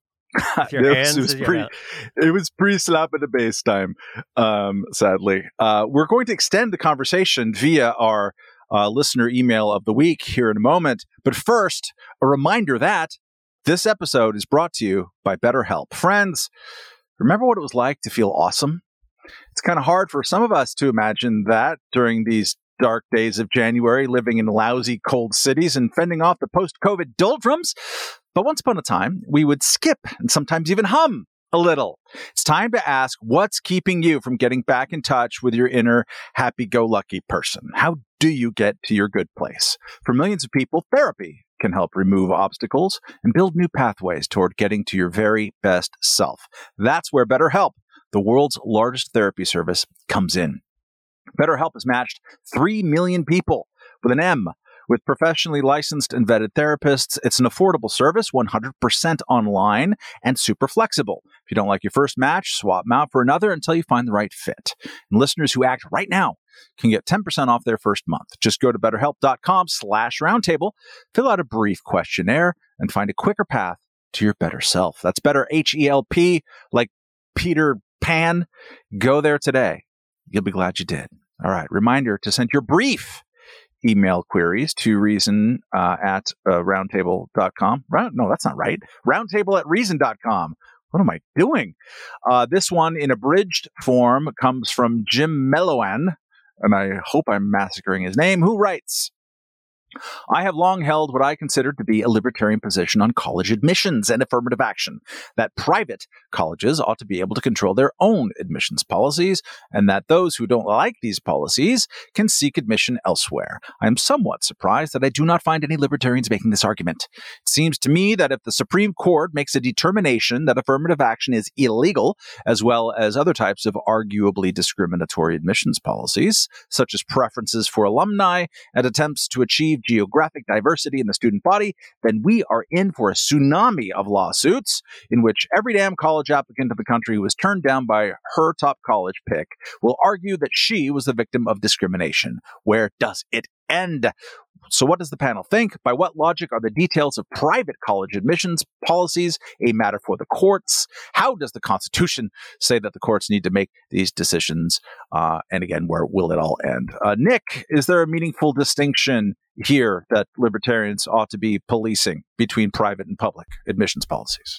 Speaker 4: Your
Speaker 1: it,
Speaker 4: hands,
Speaker 1: was, it, was pre, it was pre slap at the base time, um, sadly. Uh, we're going to extend the conversation via our uh, listener email of the week here in a moment. But first, a reminder that this episode is brought to you by BetterHelp. Friends, remember what it was like to feel awesome? It's kind of hard for some of us to imagine that during these dark days of January, living in lousy, cold cities and fending off the post-COVID doldrums. But once upon a time, we would skip and sometimes even hum a little. It's time to ask, what's keeping you from getting back in touch with your inner happy-go-lucky person? How do you get to your good place? For millions of people, therapy can help remove obstacles and build new pathways toward getting to your very best self. That's where BetterHelp, the world's largest therapy service, comes in. BetterHelp has matched three million people with an M. With professionally licensed and vetted therapists, it's an affordable service, one hundred percent online, and super flexible. If you don't like your first match, swap them out for another until you find the right fit. And listeners who act right now can get ten percent off their first month. Just go to betterhelp.com slash roundtable, fill out a brief questionnaire, and find a quicker path to your better self. That's better, H E L P, like Peter Pan. Go there today. You'll be glad you did. All right. Reminder to send your brief email queries to reason uh, at uh, roundtable dot com. Round, no, that's not right. Roundtable at reason dot com. What am I doing? Uh, this one in abridged form comes from Jim Melowan, and I hope I'm massacring his name, who writes, I have long held what I consider to be a libertarian position on college admissions and affirmative action, that private colleges ought to be able to control their own admissions policies, and that those who don't like these policies can seek admission elsewhere. I am somewhat surprised that I do not find any libertarians making this argument. It seems to me that if the Supreme Court makes a determination that affirmative action is illegal, as well as other types of arguably discriminatory admissions policies, such as preferences for alumni and attempts to achieve geographic diversity in the student body, then we are in for a tsunami of lawsuits in which every damn college applicant in the country who was turned down by her top college pick will argue that she was the victim of discrimination. Where does it end? So what does the panel think? By what logic are the details of private college admissions policies a matter for the courts? How does the Constitution say that the courts need to make these decisions? Uh, and again, where will it all end? Uh, Nick, is there a meaningful distinction here that libertarians ought to be policing between private and public admissions policies?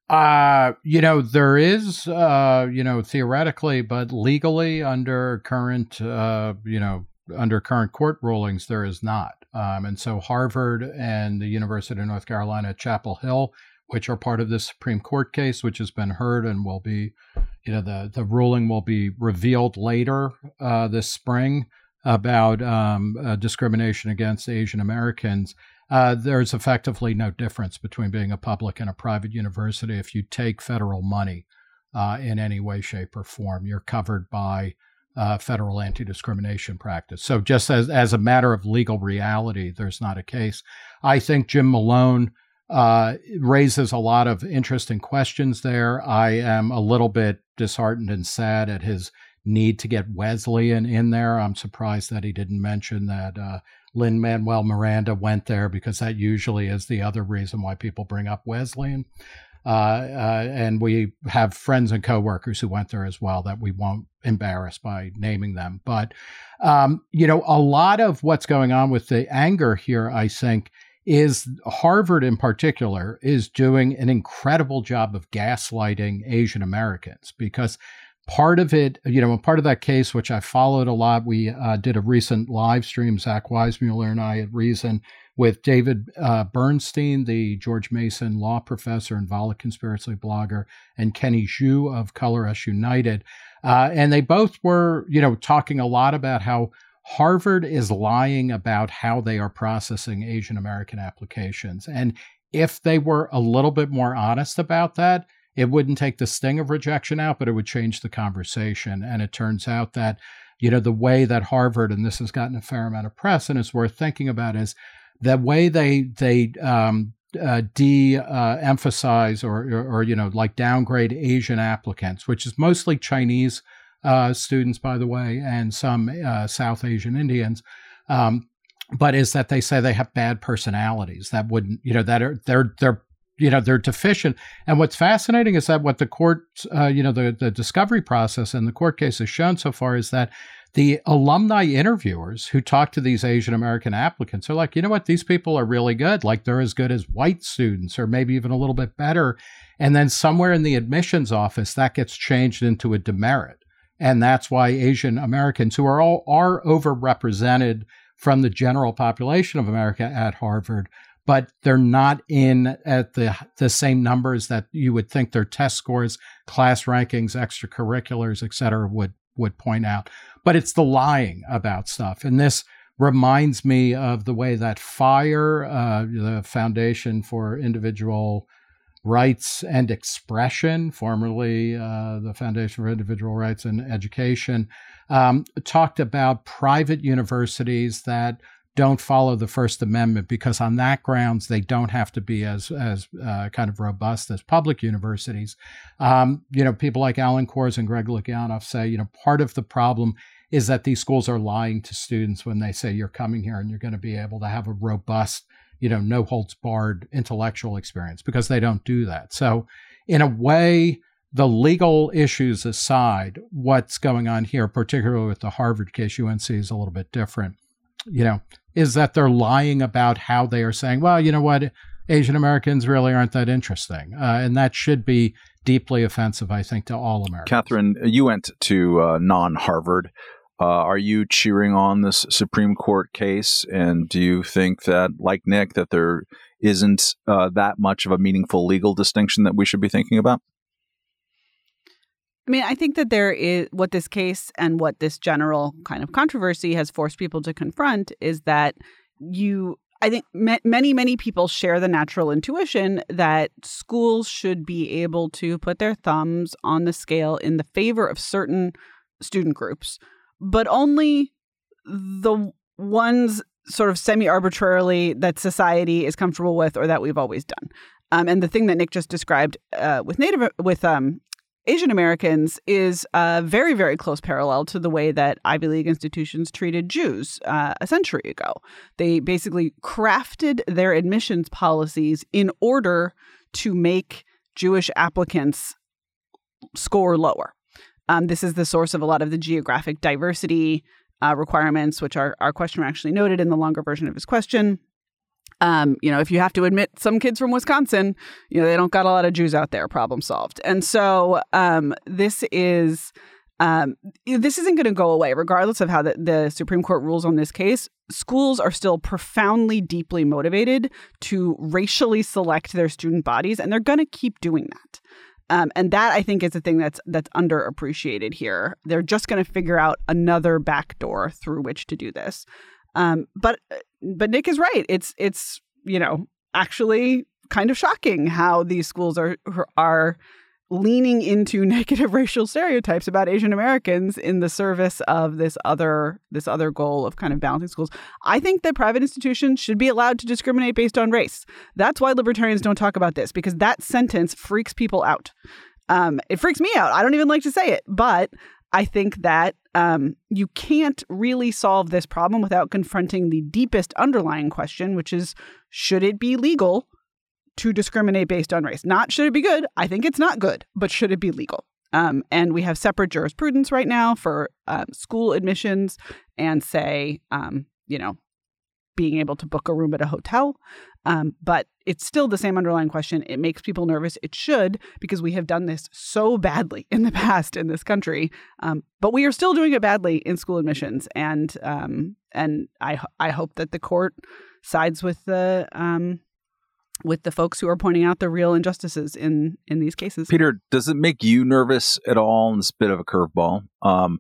Speaker 3: Uh, you know, there is, uh, you know, theoretically, but legally under current, uh, you know, under current court rulings, there is not. Um, and so Harvard and the University of North Carolina at Chapel Hill, which are part of this Supreme Court case, which has been heard and will be, you know, the, the ruling will be revealed later uh, this spring about um, uh, discrimination against Asian Americans. Uh, there's effectively no difference between being a public and a private university. If you take federal money uh, in any way, shape, or form, you're covered by Uh, federal anti-discrimination practice. So just as, as a matter of legal reality, there's not a case. I think Jim Malone uh, raises a lot of interesting questions there. I am a little bit disheartened and sad at his need to get Wesleyan in there. I'm surprised that he didn't mention that uh, Lin-Manuel Miranda went there, because that usually is the other reason why people bring up Wesleyan. Uh, uh, and we have friends and coworkers who went there as well that we won't embarrass by naming them. But, um, you know, a lot of what's going on with the anger here, I think, is Harvard in particular is doing an incredible job of gaslighting Asian Americans, because part of it, you know, part of that case, which I followed a lot, we uh, did a recent live stream, Zach Weismuller and I at Reason, with David uh, Bernstein, the George Mason law professor and Vala conspiracy blogger, and Kenny Zhu of Color Us United. Uh, and they both were, you know, talking a lot about how Harvard is lying about how they are processing Asian American applications. And if they were a little bit more honest about that, it wouldn't take the sting of rejection out, but it would change the conversation. And it turns out that, you know, the way that Harvard, and this has gotten a fair amount of press and is worth thinking about, is the way they they um, uh, de-emphasize uh, or, or, or, you know, like downgrade Asian applicants, which is mostly Chinese uh, students, by the way, and some uh, South Asian Indians. Um, but is that they say they have bad personalities that wouldn't, you know, that are, they're, they're, you know, they're deficient. And what's fascinating is that what the court, uh, you know, the, the discovery process in the court case has shown so far is that the alumni interviewers who talk to these Asian American applicants are like, you know what, these people are really good. Like they're as good as white students or maybe even a little bit better. And then somewhere in the admissions office, that gets changed into a demerit. And that's why Asian Americans, who are all are overrepresented from the general population of America at Harvard, but they're not in at the the same numbers that you would think their test scores, class rankings, extracurriculars, et cetera, would, would point out. But it's the lying about stuff. And this reminds me of the way that FIRE, uh, the Foundation for Individual Rights and Expression, formerly uh, the Foundation for Individual Rights and Education, um, talked about private universities that don't follow the First Amendment because on that grounds they don't have to be as as uh, kind of robust as public universities. Um, you know, people like Alan Kors and Greg Lukianoff say, you know, part of the problem is that these schools are lying to students when they say you're coming here and you're going to be able to have a robust, you know, no holds barred intellectual experience, because they don't do that. So in a way, the legal issues aside, what's going on here, particularly with the Harvard case, U N C is a little bit different, you know, is that they're lying about how they are saying, well, you know what, Asian Americans really aren't that interesting. Uh, and that should be deeply offensive, I think, to all Americans.
Speaker 1: Catherine, you went to uh, non-Harvard. Uh, are you cheering on this Supreme Court case? And do you think that, like Nick, that there isn't uh, that much of a meaningful legal distinction that we should be thinking about?
Speaker 2: I mean, I think that there is what this case and what this general kind of controversy has forced people to confront is that you, I think ma- many, many people share the natural intuition that schools should be able to put their thumbs on the scale in the favor of certain student groups, but only the ones sort of semi-arbitrarily that society is comfortable with or that we've always done. Um, and the thing that Nick just described uh, with Native, with um. Asian Americans is a very, very close parallel to the way that Ivy League institutions treated Jews uh, a century ago. They basically crafted their admissions policies in order to make Jewish applicants score lower. Um, this is the source of a lot of the geographic diversity uh, requirements, which our, our questioner actually noted in the longer version of his question. Um, you know, if you have to admit some kids from Wisconsin, you know, they don't got a lot of Jews out there, problem solved. And so um, this is um, this isn't going to go away, regardless of how the, the Supreme Court rules on this case. Schools are still profoundly, deeply motivated to racially select their student bodies, and they're going to keep doing that. Um, and that, I think, is the thing that's that's underappreciated here. They're just going to figure out another backdoor through which to do this. Um, but but Nick is right. It's it's you know actually kind of shocking how these schools are are leaning into negative racial stereotypes about Asian Americans in the service of this other this other goal of kind of balancing schools. I think that private institutions should be allowed to discriminate based on race. That's why libertarians don't talk about this, because that sentence freaks people out. Um, it freaks me out. I don't even like to say it, but I think that um, you can't really solve this problem without confronting the deepest underlying question, which is, should it be legal to discriminate based on race? Not should it be good? I think it's not good, but should it be legal? Um, and we have separate jurisprudence right now for uh, school admissions and say, um, you know, being able to book a room at a hotel. Um, but it's still the same underlying question. It makes people nervous. It should, because we have done this so badly in the past in this country. Um, but we are still doing it badly in school admissions. And um, and I I hope that the court sides with the um, with the folks who are pointing out the real injustices in in these cases.
Speaker 1: Peter, does it make you nervous at all? And it's a bit of a curveball. Um,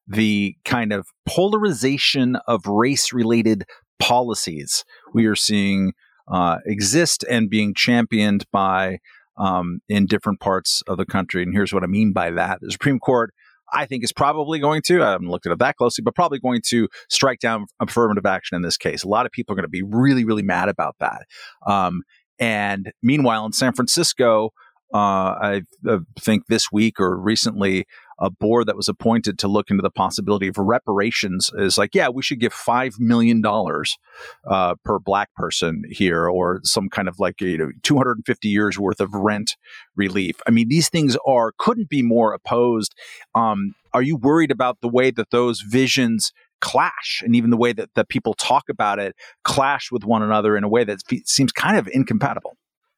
Speaker 1: the kind of polarization of race-related policies we are seeing uh, exist and being championed by um, in different parts of the country. And here's what I mean by that. The Supreme Court, I think, is probably going to, I haven't looked at it that closely, but probably going to strike down affirmative action in this case. A lot of people are going to be really, really mad about that. Um, and meanwhile, in San Francisco, uh, I uh, think this week or recently, a board that was appointed to look into the possibility of reparations is like, yeah, we should give five million dollars uh, per black person here, or some kind of like, you know, two hundred fifty years worth of rent relief. I mean, these things are couldn't be more opposed. Um, are you worried about the way that those visions clash, and even the way that, that people talk about it clash with one another in a way that seems kind of incompatible?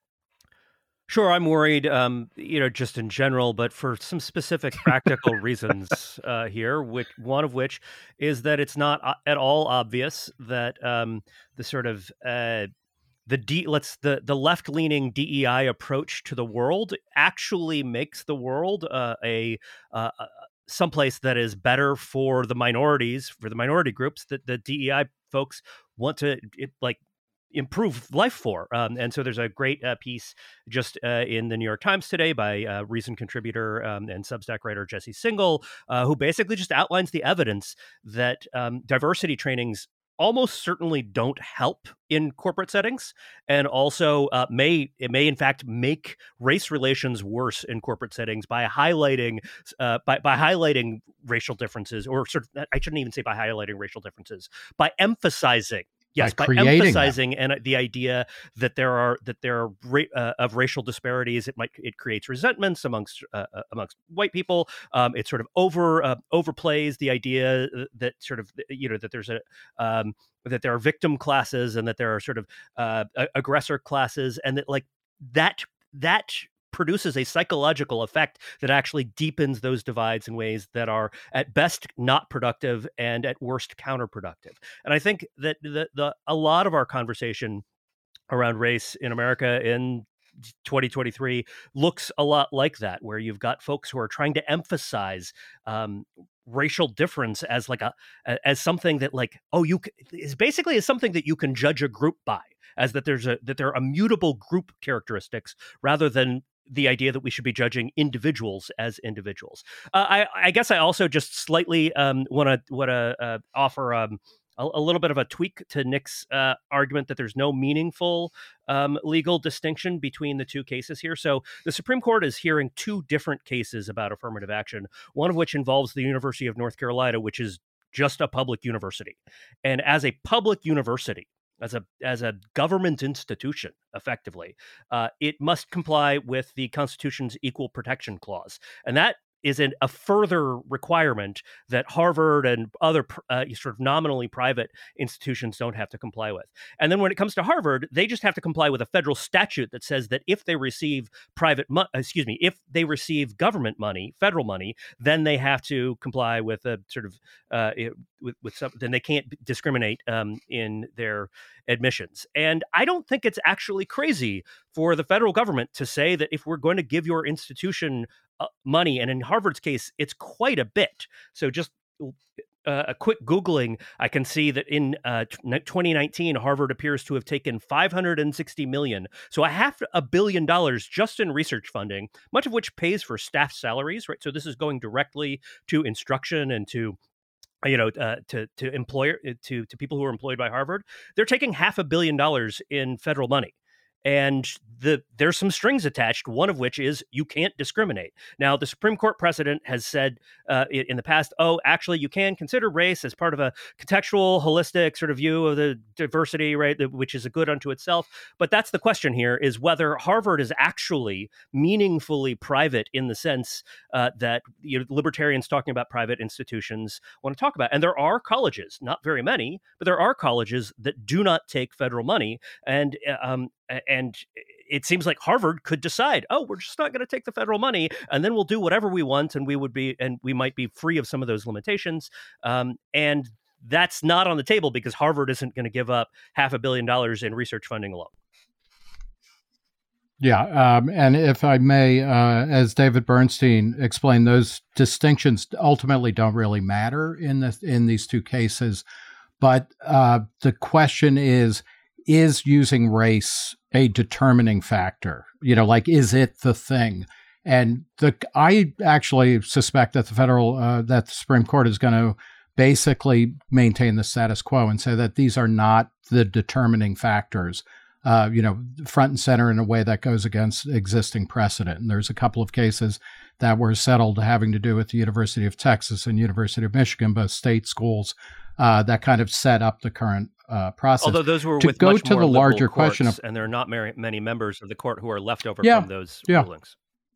Speaker 4: Sure, I'm worried, um, you know, just in general, but for some specific practical reasons uh, here, which one of which is that it's not uh, at all obvious that um, the sort of uh, the D, let's the the left leaning D E I approach to the world actually makes the world uh, a uh, someplace that is better for the minorities, for the minority groups that the D E I folks want to it, like. improve life for. Um, and so there's a great uh, piece just uh, in the New York Times today by uh, Reason contributor um, and Substack writer Jesse Singal, uh, who basically just outlines the evidence that um, diversity trainings almost certainly don't help in corporate settings, and also uh, may it may in fact make race relations worse in corporate settings by highlighting uh, by by highlighting racial differences, or sort of I shouldn't even say by highlighting racial differences, by emphasizing. Yes, by, by emphasizing them. And the idea that there are that there are ra- uh, of racial disparities, it might it creates resentments amongst uh, amongst white people. Um, it sort of over uh, overplays the idea that sort of you know that there's a um, that there are victim classes and that there are sort of uh, aggressor classes, and that like that that. produces a psychological effect that actually deepens those divides in ways that are at best not productive and at worst counterproductive. And I think that the, the a lot of our conversation around race in America in twenty twenty-three looks a lot like that, where you've got folks who are trying to emphasize um, racial difference as like a as something that like oh you is basically as something that you can judge a group by, as that there's a that there are immutable group characteristics rather than the idea that we should be judging individuals as individuals. Uh, I, I guess I also just slightly um, want to want to uh, offer um, a, a little bit of a tweak to Nick's uh, argument that there's no meaningful um, legal distinction between the two cases here. So the Supreme Court is hearing two different cases about affirmative action, one of which involves the University of North Carolina, which is just a public university. And as a public university, as a as a government institution, effectively, uh, it must comply with the Constitution's Equal Protection Clause. And that is an, a further requirement that Harvard and other uh, sort of nominally private institutions don't have to comply with. And then when it comes to Harvard, they just have to comply with a federal statute that says that if they receive private, mo- excuse me, if they receive government money, federal money, then they have to comply with a sort of uh, with, with some. Then they can't discriminate um, in their admissions. And I don't think it's actually crazy for the federal government to say that if we're going to give your institution uh, money, and in Harvard's case, it's quite a bit. So just uh, a quick Googling, I can see that in uh, twenty nineteen, Harvard appears to have taken five hundred sixty million dollars, so a half a billion dollars just in research funding, much of which pays for staff salaries, right? So this is going directly to instruction and to you know, uh, to to employer to to people who are employed by Harvard. They're taking half a billion dollars in federal money. And the there's some strings attached, one of which is you can't discriminate. Now, the Supreme Court precedent has said uh, in the past, oh, actually, you can consider race as part of a contextual, holistic sort of view of the diversity, right, which is a good unto itself. But that's the question here, is whether Harvard is actually meaningfully private in the sense uh, that you know, libertarians talking about private institutions want to talk about. And there are colleges, not very many, but there are colleges that do not take federal money. And um, And it seems like Harvard could decide, oh, we're just not going to take the federal money, and then we'll do whatever we want, and we would be, and we might be free of some of those limitations. Um, and that's not on the table because Harvard isn't going to give up half a billion dollars in research funding alone.
Speaker 3: Yeah, um, and if I may, uh, as David Bernstein explained, those distinctions ultimately don't really matter in this in these two cases. But uh, the question is, is using race a determining factor? You know, like, is it the thing? And the I actually suspect that the federal uh, that the Supreme Court is going to basically maintain the status quo and say that these are not the determining factors. Uh, you know, front and center in a way that goes against existing precedent. And there's a couple of cases that were settled having to do with the University of Texas and University of Michigan, both state schools, uh, that kind of set up the current uh, process.
Speaker 4: Although those were
Speaker 3: to
Speaker 4: with
Speaker 3: go
Speaker 4: much
Speaker 3: to
Speaker 4: more
Speaker 3: the
Speaker 4: liberal
Speaker 3: larger
Speaker 4: courts,
Speaker 3: question of,
Speaker 4: and there are not very, many members of the court who are left over
Speaker 3: yeah,
Speaker 4: from those
Speaker 3: yeah.
Speaker 4: rulings.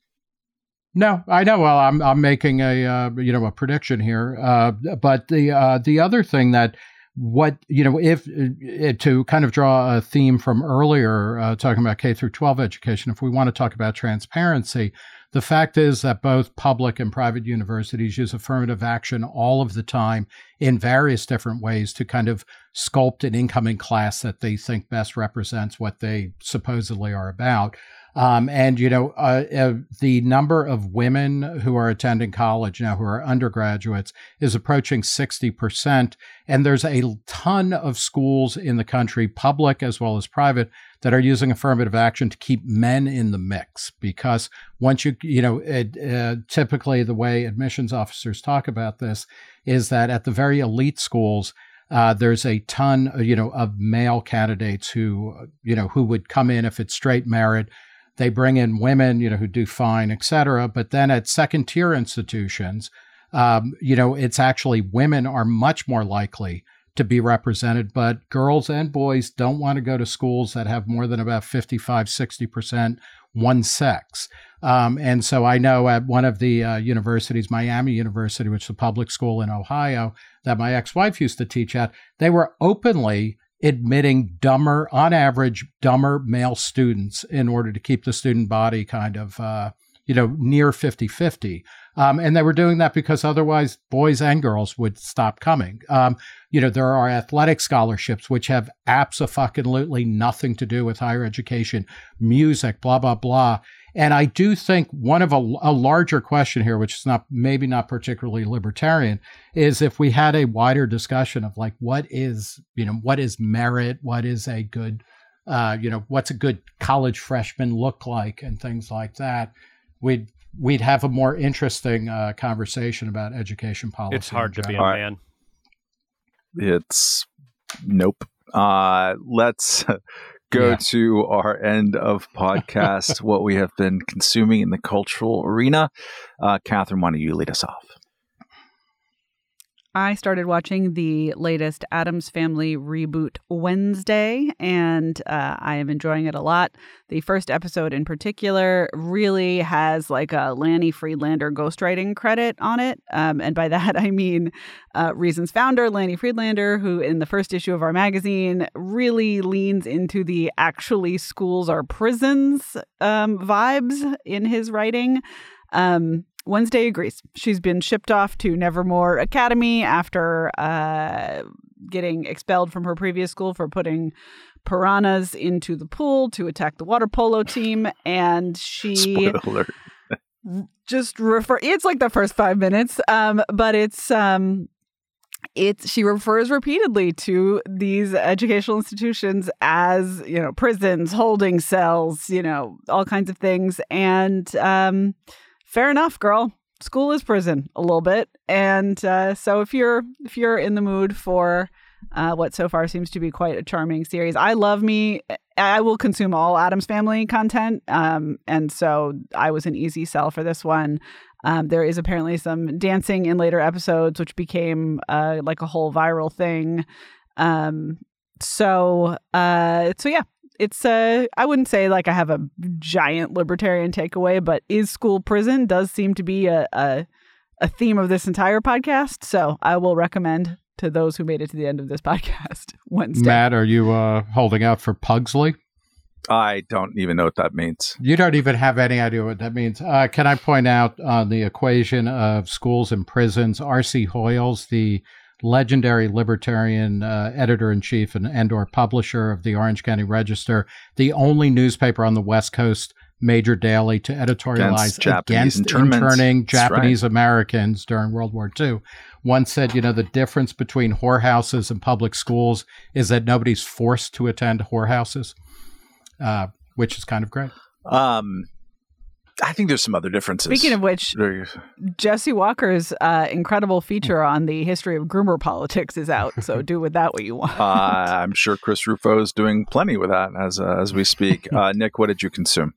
Speaker 3: No, I know. Well, I'm I'm making a uh, you know a prediction here, uh, but the uh, the other thing that what you know if uh, to kind of draw a theme from earlier uh, talking about K through twelve education, if we want to talk about transparency, the fact is that both public and private universities use affirmative action all of the time in various different ways to kind of sculpt an incoming class that they think best represents what they supposedly are about. Um, and, you know, uh, uh, the number of women who are attending college now, who are undergraduates, is approaching sixty percent. And there's a ton of schools in the country, public as well as private, that are using affirmative action to keep men in the mix. Because once you, you know, it, uh, typically the way admissions officers talk about this is that at the very elite schools, Uh, there's a ton, you know, of male candidates who, you know, who would come in if it's straight merit. They bring in women, you know, who do fine, et cetera. But then at second tier institutions, um, you know, it's actually women are much more likely to be represented, but girls and boys don't want to go to schools that have more than about fifty-five, sixty percent one sex. Um, and so I know at one of the uh, universities, Miami University, which is a public school in Ohio that my ex-wife used to teach at, they were openly admitting dumber, on average, dumber male students in order to keep the student body kind of, uh, you know, near fifty-fifty. Um, and they were doing that because otherwise boys and girls would stop coming. Um, you know, there are athletic scholarships, which have abso-fucking-lutely nothing to do with higher education, music, blah, blah, blah. And I do think one of a, a larger question here, which is not maybe not particularly libertarian, is if we had a wider discussion of like, what is, you know, what is merit? What is a good, uh, you know, what's a good college freshman look like and things like that, we'd, we'd have a more interesting uh, conversation about education policy.
Speaker 4: It's hard to be a
Speaker 1: All right.
Speaker 4: man.
Speaker 1: It's nope. Uh, let's go
Speaker 3: Yeah.
Speaker 1: to our end of podcast, what we have been consuming in the cultural arena. Uh, Catherine, why don't you lead us off?
Speaker 2: I started watching the latest Addams Family reboot Wednesday, and uh, I am enjoying it a lot. The first episode in particular really has like a Lanny Friedlander ghostwriting credit on it. Um, and by that, I mean uh, Reason's founder, Lanny Friedlander, who in the first issue of our magazine really leans into the actually schools are prisons um, vibes in his writing. Um Wednesday agrees. She's been shipped off to Nevermore Academy after uh, getting expelled from her previous school for putting piranhas into the pool to attack the water polo team. And she
Speaker 1: Spoiler alert.
Speaker 2: just refer. It's like the first five minutes, um, but it's um, it's she refers repeatedly to these educational institutions as, you know, prisons, holding cells, you know, all kinds of things, and um. Fair enough, girl. School is prison a little bit. And uh, so if you're if you're in the mood for uh, what so far seems to be quite a charming series, I love me. I will consume all Addams Family content. Um, and so I was an easy sell for this one. Um, there is apparently some dancing in later episodes, which became uh, like a whole viral thing. Um, so, uh, so yeah. It's, uh, I wouldn't say like I have a giant libertarian takeaway, but is school prison does seem to be a, a, a theme of this entire podcast. So I will recommend to those who made it to the end of this podcast Wednesday.
Speaker 3: Matt, are you uh, holding out for Pugsley?
Speaker 1: I don't even know what that means.
Speaker 3: You don't even have any idea what that means. Uh, can I point out on the equation of schools and prisons, R C Hoyles, the legendary libertarian uh, editor-in-chief and, and or publisher of the Orange County Register, the only newspaper on the West Coast major daily to editorialize
Speaker 1: against,
Speaker 3: against interning Japanese right. Americans during World War Two. Once said, you know, the difference between whorehouses and public schools is that nobody's forced to attend whorehouses, uh, which is kind of great.
Speaker 1: Um, I think there's some other differences.
Speaker 2: Speaking of which, Jesse Walker's uh, incredible feature on the history of groomer politics is out. So do with that what you want.
Speaker 1: uh, I'm sure Chris Rufo is doing plenty with that as uh, as we speak. Uh, Nick, what did you consume?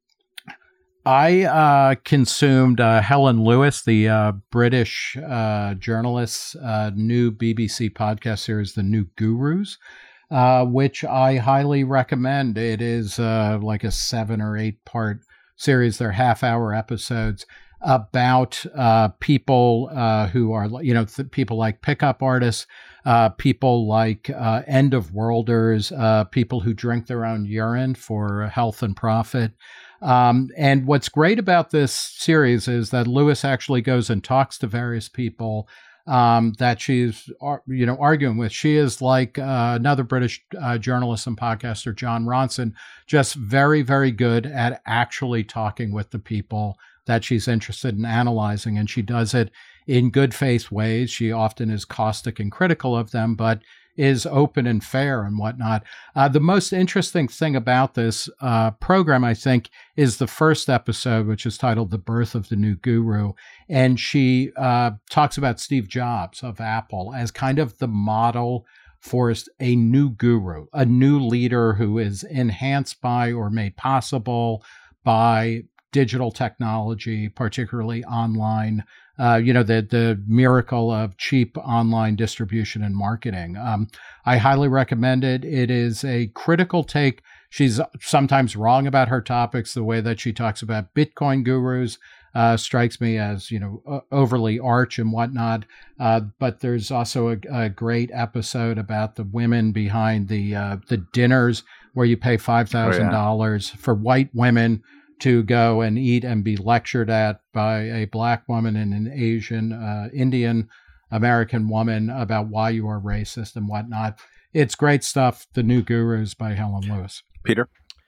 Speaker 3: I uh, consumed uh, Helen Lewis, the uh, British uh, journalist's uh, new B B C podcast series, The New Gurus, uh, which I highly recommend. It is uh, like a seven or eight part series. They're half hour episodes about uh, people uh, who are, you know, th- people like pickup artists, uh, people like uh, end of worlders, uh, people who drink their own urine for health and profit. Um, and what's great about this series is that Lewis actually goes and talks to various people um, that she's, you know, arguing with. She is like uh, another British uh, journalist and podcaster, John Ronson, just very, very good at actually talking with the people that she's interested in analyzing. And she does it in good faith ways. She often is caustic and critical of them, but is open and fair and whatnot. Uh, the most interesting thing about this uh, program, I think, is the first episode, which is titled The Birth of the New Guru. And she uh, talks about Steve Jobs of Apple as kind of the model for a new guru, a new leader who is enhanced by or made possible by digital technology, particularly online, uh, you know, the the miracle of cheap online distribution and marketing. Um, I highly recommend it. It is a critical take. She's sometimes wrong about her topics. The way that she talks about Bitcoin gurus uh, strikes me as, you know, overly arch and whatnot. Uh, but there's also a, a great episode about the women behind the uh, the dinners where you pay five thousand dollars oh, yeah. for white women to go and eat and be lectured at by a black woman and an Asian, uh, Indian American woman about why you are racist and whatnot. It's great stuff. The New Gurus by Helen Lewis.
Speaker 1: Peter?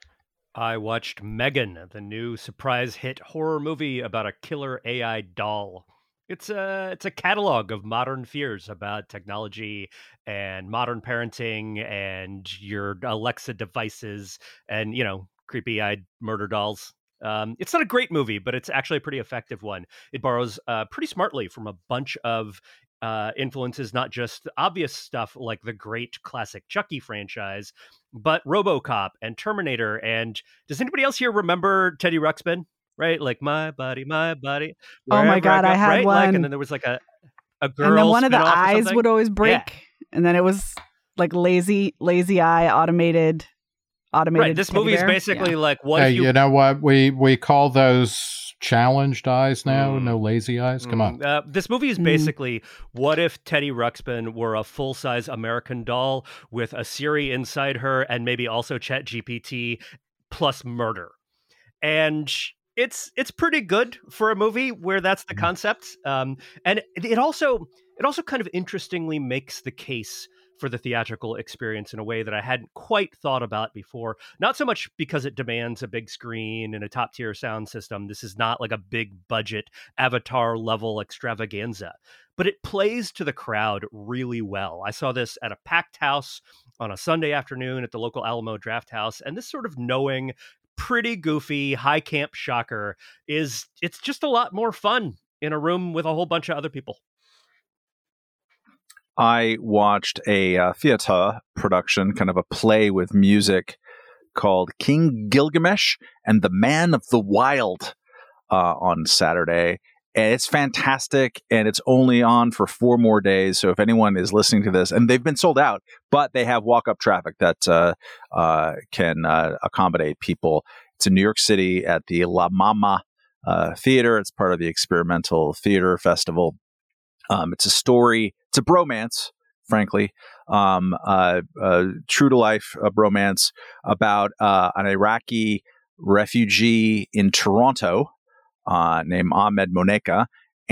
Speaker 4: I watched Megan, the new surprise hit horror movie about a killer A I doll. It's a, it's a catalog of modern fears about technology and modern parenting and your Alexa devices and, you know, creepy-eyed murder dolls. Um, it's not a great movie, but it's actually a pretty effective one. It borrows uh, pretty smartly from a bunch of uh, influences, not just obvious stuff like the great classic Chucky franchise, but RoboCop and Terminator. And does anybody else here remember Teddy Ruxpin? Right? Like, my body, my body.
Speaker 2: Oh my God, I, go, I had
Speaker 4: right?
Speaker 2: one.
Speaker 4: Like, and then there was like a, a girl
Speaker 2: And then one of the eyes
Speaker 4: would
Speaker 2: would always break. Yeah. And then it was like lazy, lazy eye, automated... Automated
Speaker 4: right, this movie
Speaker 2: bear?
Speaker 4: is basically
Speaker 2: yeah.
Speaker 4: like what
Speaker 3: hey,
Speaker 4: if you...
Speaker 3: you know what we we call those challenged eyes now, mm. no lazy eyes. Come
Speaker 4: mm.
Speaker 3: on.
Speaker 4: Uh, this movie is basically mm. what if Teddy Ruxpin were a full-size American doll with a Siri inside her and maybe also ChatGPT plus murder. And it's it's pretty good for a movie where that's the concept. Um, and it also it also kind of interestingly makes the case for the theatrical experience in a way that I hadn't quite thought about before. Not so much because it demands a big screen and a top tier sound system. This is not like a big budget Avatar level extravaganza, but it plays to the crowd really well. I saw this at a packed house on a Sunday afternoon at the local Alamo Draft House. And this sort of knowing, pretty goofy, high camp shocker is, it's just a lot more fun in a room with a whole bunch of other people.
Speaker 1: I watched a uh, theater production, kind of a play with music called King Gilgamesh and the Man of the Wild uh, on Saturday. And it's fantastic, and it's only on for four more days. So if anyone is listening to this, and they've been sold out, but they have walk-up traffic that uh, uh, can uh, accommodate people. It's in New York City at the La Mama uh, Theater. It's part of the Experimental Theater Festival. Um, it's a story, it's a bromance, frankly, um, uh, uh, true to life a bromance about uh, an Iraqi refugee in Toronto uh, named Ahmed Moneka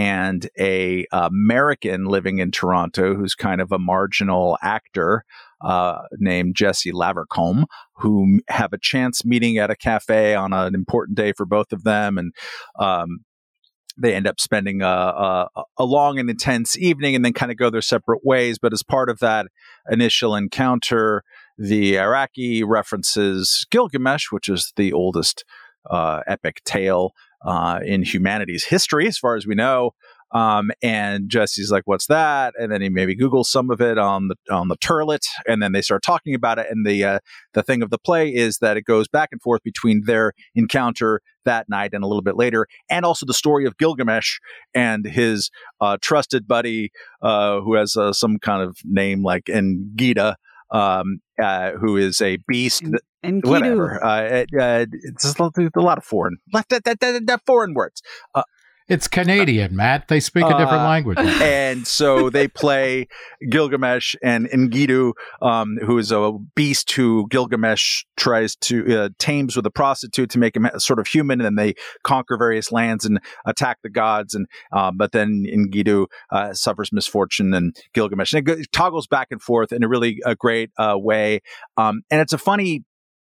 Speaker 1: and a American living in Toronto who's kind of a marginal actor uh, named Jesse Lavercombe, who have a chance meeting at a cafe on an important day for both of them. And um, they end up spending a, a, a long and intense evening and then kind of go their separate ways. But as part of that initial encounter, the Iraqi references Gilgamesh, which is the oldest uh, epic tale uh, in humanity's history, as far as we know. Um, and Jesse's like, "What's that?" And then he maybe Googles some of it on the on the turlet, and then they start talking about it. And the uh, the thing of the play is that it goes back and forth between their encounter that night and a little bit later, and also the story of Gilgamesh and his uh, trusted buddy, uh, who has uh, some kind of name like Enkidu, um, uh, who is a beast.
Speaker 2: And, and
Speaker 1: whatever. Uh, it, uh, it's just a lot of foreign, that, that, that, that foreign words. Uh,
Speaker 3: It's Canadian, Matt. They speak a different
Speaker 1: uh,
Speaker 3: language.
Speaker 1: And so they play Gilgamesh and Enkidu, um, who is a beast who Gilgamesh tries to uh, tames with a prostitute to make him sort of human. And then they conquer various lands and attack the gods. And uh, but then Enkidu uh, suffers misfortune, and Gilgamesh. And it toggles back and forth in a really uh, great uh, way. Um, and it's a funny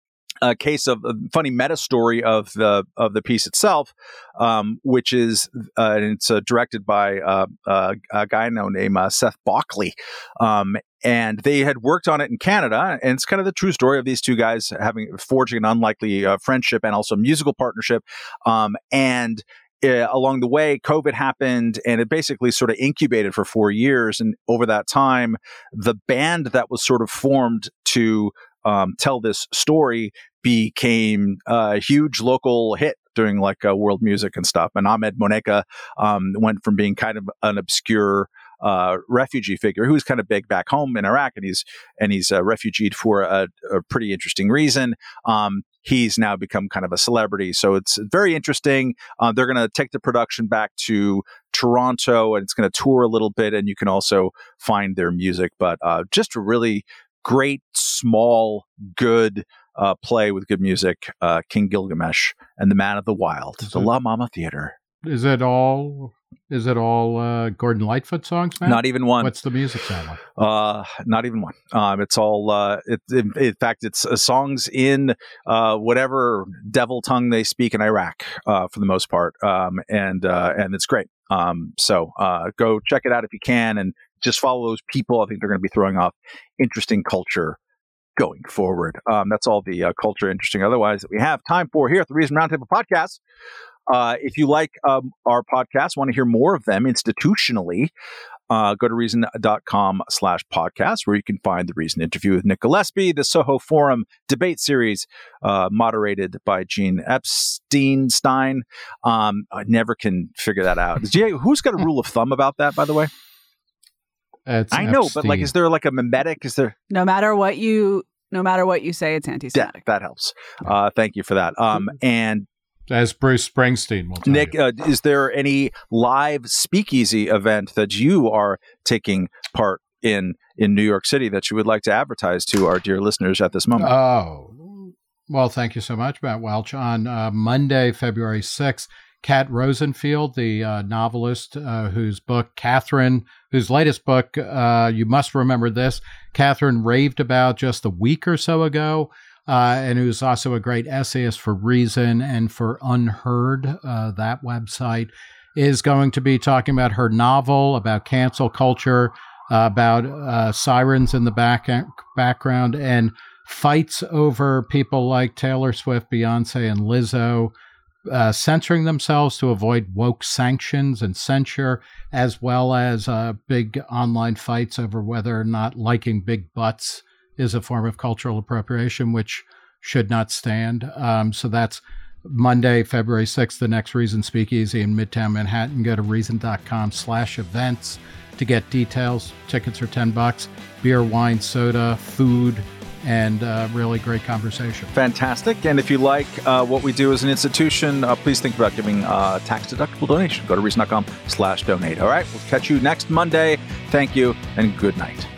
Speaker 1: a case of a funny meta story of the of the piece itself, um, which is uh, and it's uh, directed by uh, uh, a guy named uh, Seth Bockley, um, and they had worked on it in Canada, and it's kind of the true story of these two guys having forging an unlikely uh, friendship and also musical partnership, um, and. Uh, along the way, COVID happened, and it basically sort of incubated for four years. And over that time, the band that was sort of formed to um, tell this story became a huge local hit doing like uh, world music and stuff. And Ahmed Moneka um, went from being kind of an obscure uh, refugee figure who's kind of big back home in Iraq, and he's and he's uh, refugeed for a, a pretty interesting reason. Um, he's now become kind of a celebrity, so it's very interesting. Uh, they're going to take the production back to Toronto, and it's going to tour a little bit, and you can also find their music. But uh, just a really great, small, good uh, play with good music. Uh, King Gilgamesh and the Man of the Wild, is the it, La Mama Theater.
Speaker 3: Is it all? Is it all uh, Gordon Lightfoot songs, man?
Speaker 1: Not even one.
Speaker 3: What's the music sound like?
Speaker 1: Uh, not even one. Um, it's all. Uh, it, in, in fact, it's uh, songs in uh, whatever devil tongue they speak in Iraq, uh, for the most part, um, and uh, and it's great. Um, so uh, go check it out if you can, and just follow those people. I think they're going to be throwing off interesting culture going forward. Um, that's all the uh, culture interesting otherwise that we have time for here at the Reason Roundtable Podcast. Uh, if you like um, our podcast, want to hear more of them institutionally, uh, go to reason.com slash podcast, where you can find the Reason interview with Nick Gillespie, the Soho Forum debate series, uh, moderated by Gene Epstein-Stein. Um, I never can figure that out. G A, who's got a rule of thumb about that, by the way?
Speaker 3: It's
Speaker 1: I know,
Speaker 3: Epstein.
Speaker 1: but like, is there like a mimetic? Is there?
Speaker 2: No matter what you, no matter what you say, it's anti-Semitic.
Speaker 1: Yeah, that helps. Uh, thank you for that. Um, and
Speaker 3: as Bruce Springsteen will tell
Speaker 1: Nick,
Speaker 3: you.
Speaker 1: uh, is there any live speakeasy event that you are taking part in in New York City that you would like to advertise to our dear listeners at this moment?
Speaker 3: Oh, well, thank you so much, Matt Welch. On uh, Monday, February sixth, Kat Rosenfield, the uh, novelist uh, whose book, Catherine, whose latest book, uh, you must remember this, Catherine raved about just a week or so ago, uh, and who's also a great essayist for Reason and for Unheard, uh, that website, is going to be talking about her novel, about cancel culture, uh, about uh, sirens in the back background, and fights over people like Taylor Swift, Beyonce, and Lizzo, Uh, censoring themselves to avoid woke sanctions and censure, as well as uh, big online fights over whether or not liking big butts is a form of cultural appropriation, which should not stand. Um, so that's Monday, February sixth, the next Reason Speakeasy in Midtown Manhattan. Go to reason.com slash events to get details. Tickets are ten bucks. Beer, wine, soda, food, and uh, really great conversation.
Speaker 1: Fantastic. And if you like uh, what we do as an institution, uh, please think about giving a tax-deductible donation. Go to reason.com slash donate. All right, we'll catch you next Monday. Thank you, and good night.